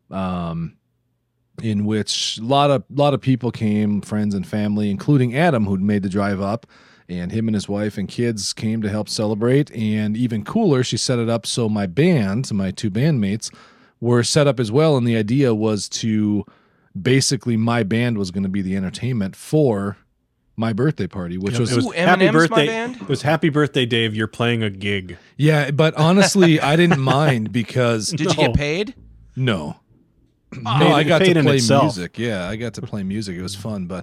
in which a lot of people came, friends and family, including Adam, who'd made the drive up, and him and his wife and kids came to help celebrate. And even cooler, she set it up so my band, my 2 bandmates, were set up as well. And the idea was to basically my band was going to be the entertainment for my birthday party, which It was Ooh, happy Eminem's my birthday. band? It was happy birthday, Dave. You're playing a gig. yeah. But honestly, I didn't mind because Did you get paid? no, Paid- I got paid to in play itself. music. Yeah, I got to play music. It was fun, but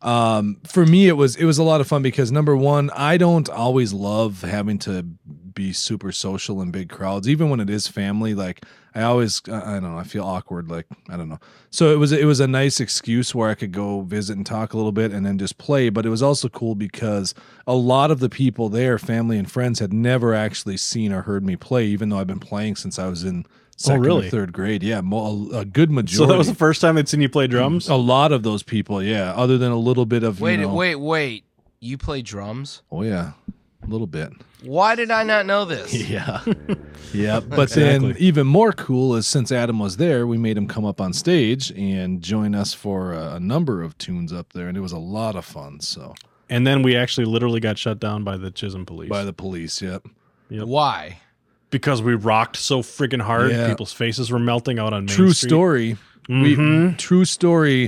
for me, it was a lot of fun because number one, I don't always love having to be super social in big crowds, even when it is family. Like I don't know, I feel awkward. Like I don't know. So it was a nice excuse where I could go visit and talk a little bit and then just play. But it was also cool because a lot of the people there, family and friends, had never actually seen or heard me play, even though I've been playing since I was in second really? or third grade. Yeah, a good majority. So that was the first time they'd seen you play drums? A lot of those people, yeah. Other than a little bit of Wait. You play drums? Oh yeah, a little bit. Why did I not know this? Yeah, yeah. But then even more cool is since Adam was there, we made him come up on stage and join us for a number of tunes up there, and it was a lot of fun. So And then we actually literally got shut down by the Chisholm police. by the police, yep. Why? Because we rocked so freaking hard. Yeah. People's faces were melting out on Main True Street. story. True story.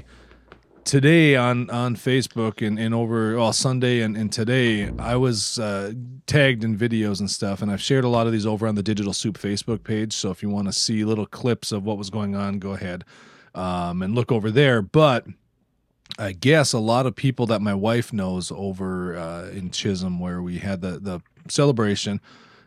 Today on Facebook and over Sunday and today, I was tagged in videos and stuff, and I've shared a lot of these over on the Digital Soup Facebook page. So if you want to see little clips of what was going on, go ahead and look over there. But I guess a lot of people that my wife knows over in Chisholm, where we had the celebration,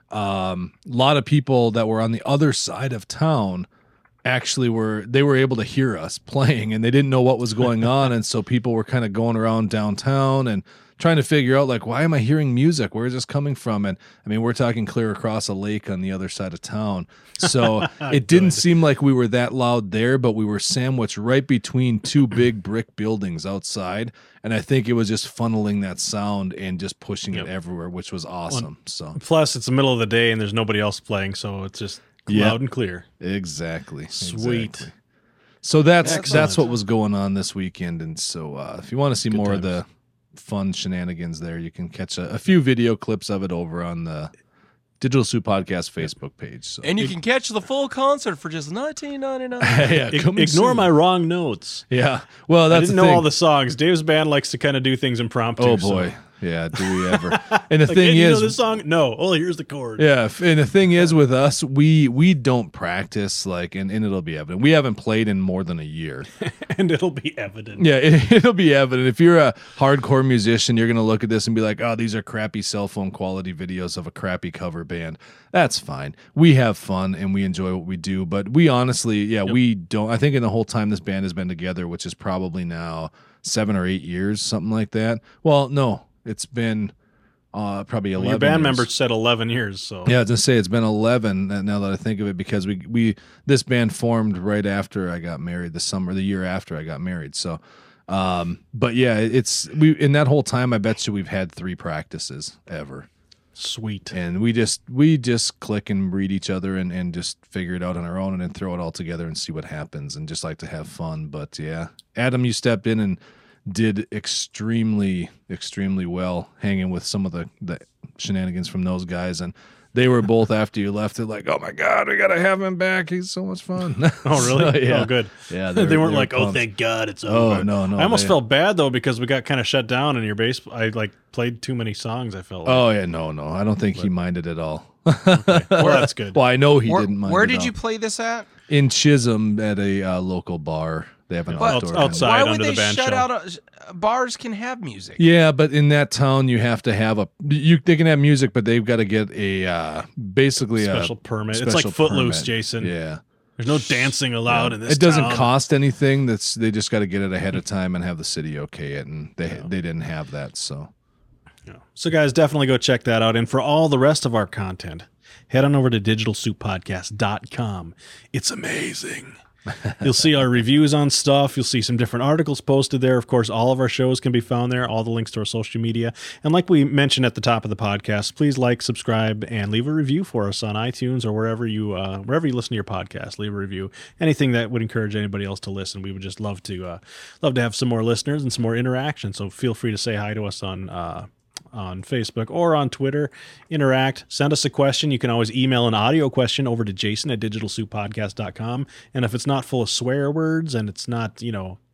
a lot of people that were on the other side of town actually were able to hear us playing, and they didn't know what was going on, and so people were kind of going around downtown and trying to figure out, like, why am I hearing music? Where is this coming from? And I mean, we're talking clear across a lake on the other side of town, so it didn't seem like we were that loud there, but we were sandwiched right between two big brick buildings outside, and I think it was just funneling that sound and just pushing it everywhere, which was awesome. So Plus, it's the middle of the day and there's nobody else playing, so it's just loud and clear. exactly. Sweet. So that's what was going on this weekend, and so if you want to see more of the fun shenanigans there, you can catch a few video clips of it over on the Digital Soup Podcast Facebook page. So. And you can catch the full concert for just $19.99. yeah, coming Ignore soon. my wrong notes. Yeah, well, I that's didn't the know thing. all the songs. Dave's band likes to kind of do things impromptu. Oh so- boy, yeah, do we ever? And the Like, thing hey, you know is, this song? No. Oh, here's the chord. yeah, and the thing is with us, we don't practice, like, and it'll be evident. We haven't played in more than a year. And it'll be evident. Yeah, it'll be evident. If you're a hardcore musician, you're going to look at this and be like, oh, these are crappy cell phone quality videos of a crappy cover band. That's fine. We have fun and we enjoy what we do. But we honestly, we don't. I think in the whole time this band has been together, which is probably now 7 or 8 years, something like that. Well, no, it's been probably 11 Your band years. member said 11 years, so Yeah, I was gonna say it's been 11 now that I think of it, because we this band formed right after I got married, the year after I got married. So, but yeah, we in that whole time, I bet you we've had 3 practices ever, sweet. and we just click and read each other and just figure it out on our own, and then throw it all together and see what happens, and just like to have fun. But yeah, Adam, you stepped in and did extremely well, hanging with some of the shenanigans from those guys, and they were both after you left. They're like, "Oh my god, we gotta have him back. He's so much fun." Oh, really? So, yeah. Oh, good. Yeah, They weren't were like, "Oh, pumped. thank God it's Oh, over." no, I almost they- felt bad though because we got kind of shut down in your bass. I played too many songs. I felt like. Oh yeah, no, I don't think he minded at all. Well, that's good. Well, I know he didn't mind. Where at did all. you play this at? In Chisholm at a local bar? They have an But outdoor outside. Why would under they the band shut shell. out? Bars can have music. Yeah, but in that town, you have to have they can have music, but they've got to get basically Special a permit. It's special like Footloose, permit. Jason. Yeah, There's no dancing allowed in this. it doesn't town. cost anything. They just got to get it ahead of time and have the city okay it, and they didn't have that. So So, guys, definitely go check that out. And for all the rest of our content, head on over to digitalsouppodcast.com. It's amazing. You'll see our reviews on stuff. You'll see some different articles posted there. Of course, all of our shows can be found there, all the links to our social media. And like we mentioned at the top of the podcast, please like, subscribe, and leave a review for us on iTunes or wherever you listen to your podcast. Leave a review. Anything that would encourage anybody else to listen. We would just love to have some more listeners and some more interaction. So feel free to say hi to us on Facebook or on Twitter. Interact. Send us a question. You can always email an audio question over to Jason at digitalsouppodcast.com. And if it's not full of swear words and it's not,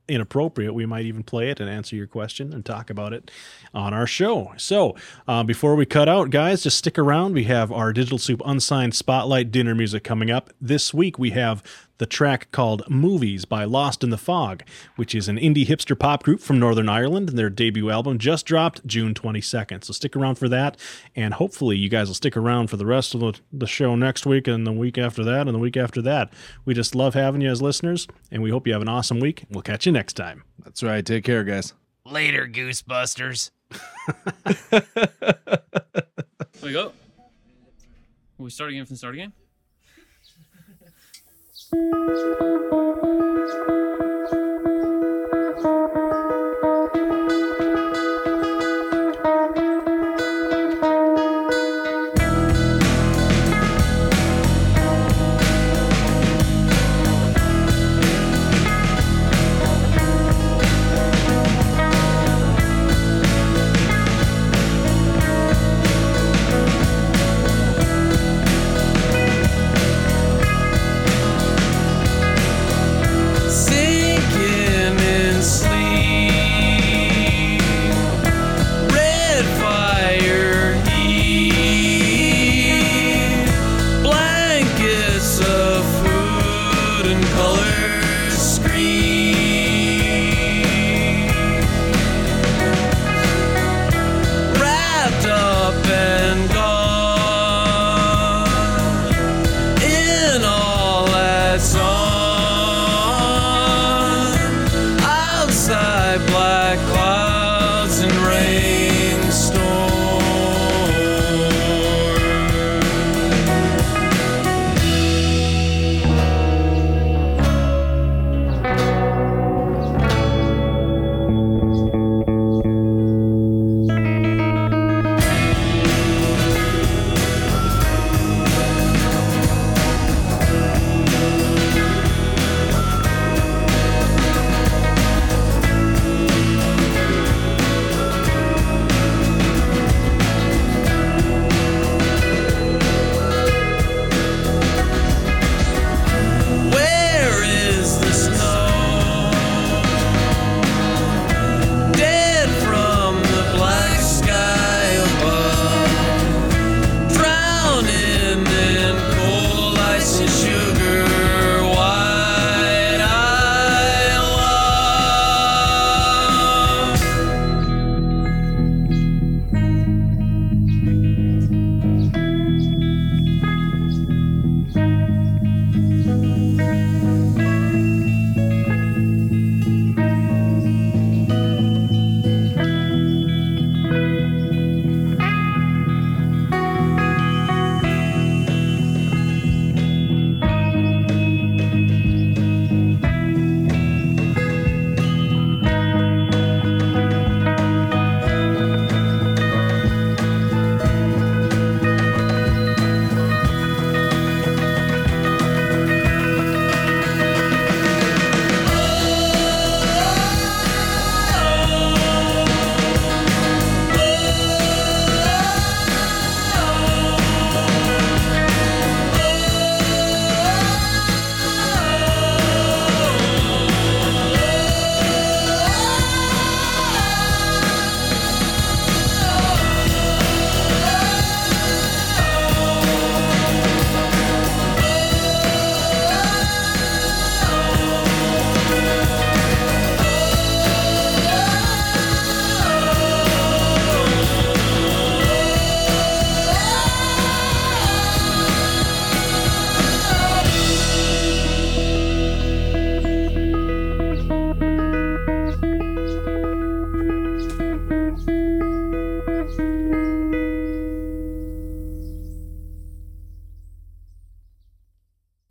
inappropriate, we might even play it and answer your question and talk about it on our show. So before we cut out, guys, just stick around. We have our Digital Soup Unsigned Spotlight dinner music coming up. This week we have the track called Movies by Lost in the Fog, which is an indie hipster pop group from Northern Ireland, and their debut album just dropped June 22nd. So stick around for that, and hopefully you guys will stick around for the rest of the show next week and the week after that and the week after that. We just love having you as listeners, and we hope you have an awesome week. We'll catch you next time. That's right. Take care, guys. Later, Goosebusters. There we go. Will we start again from the start again?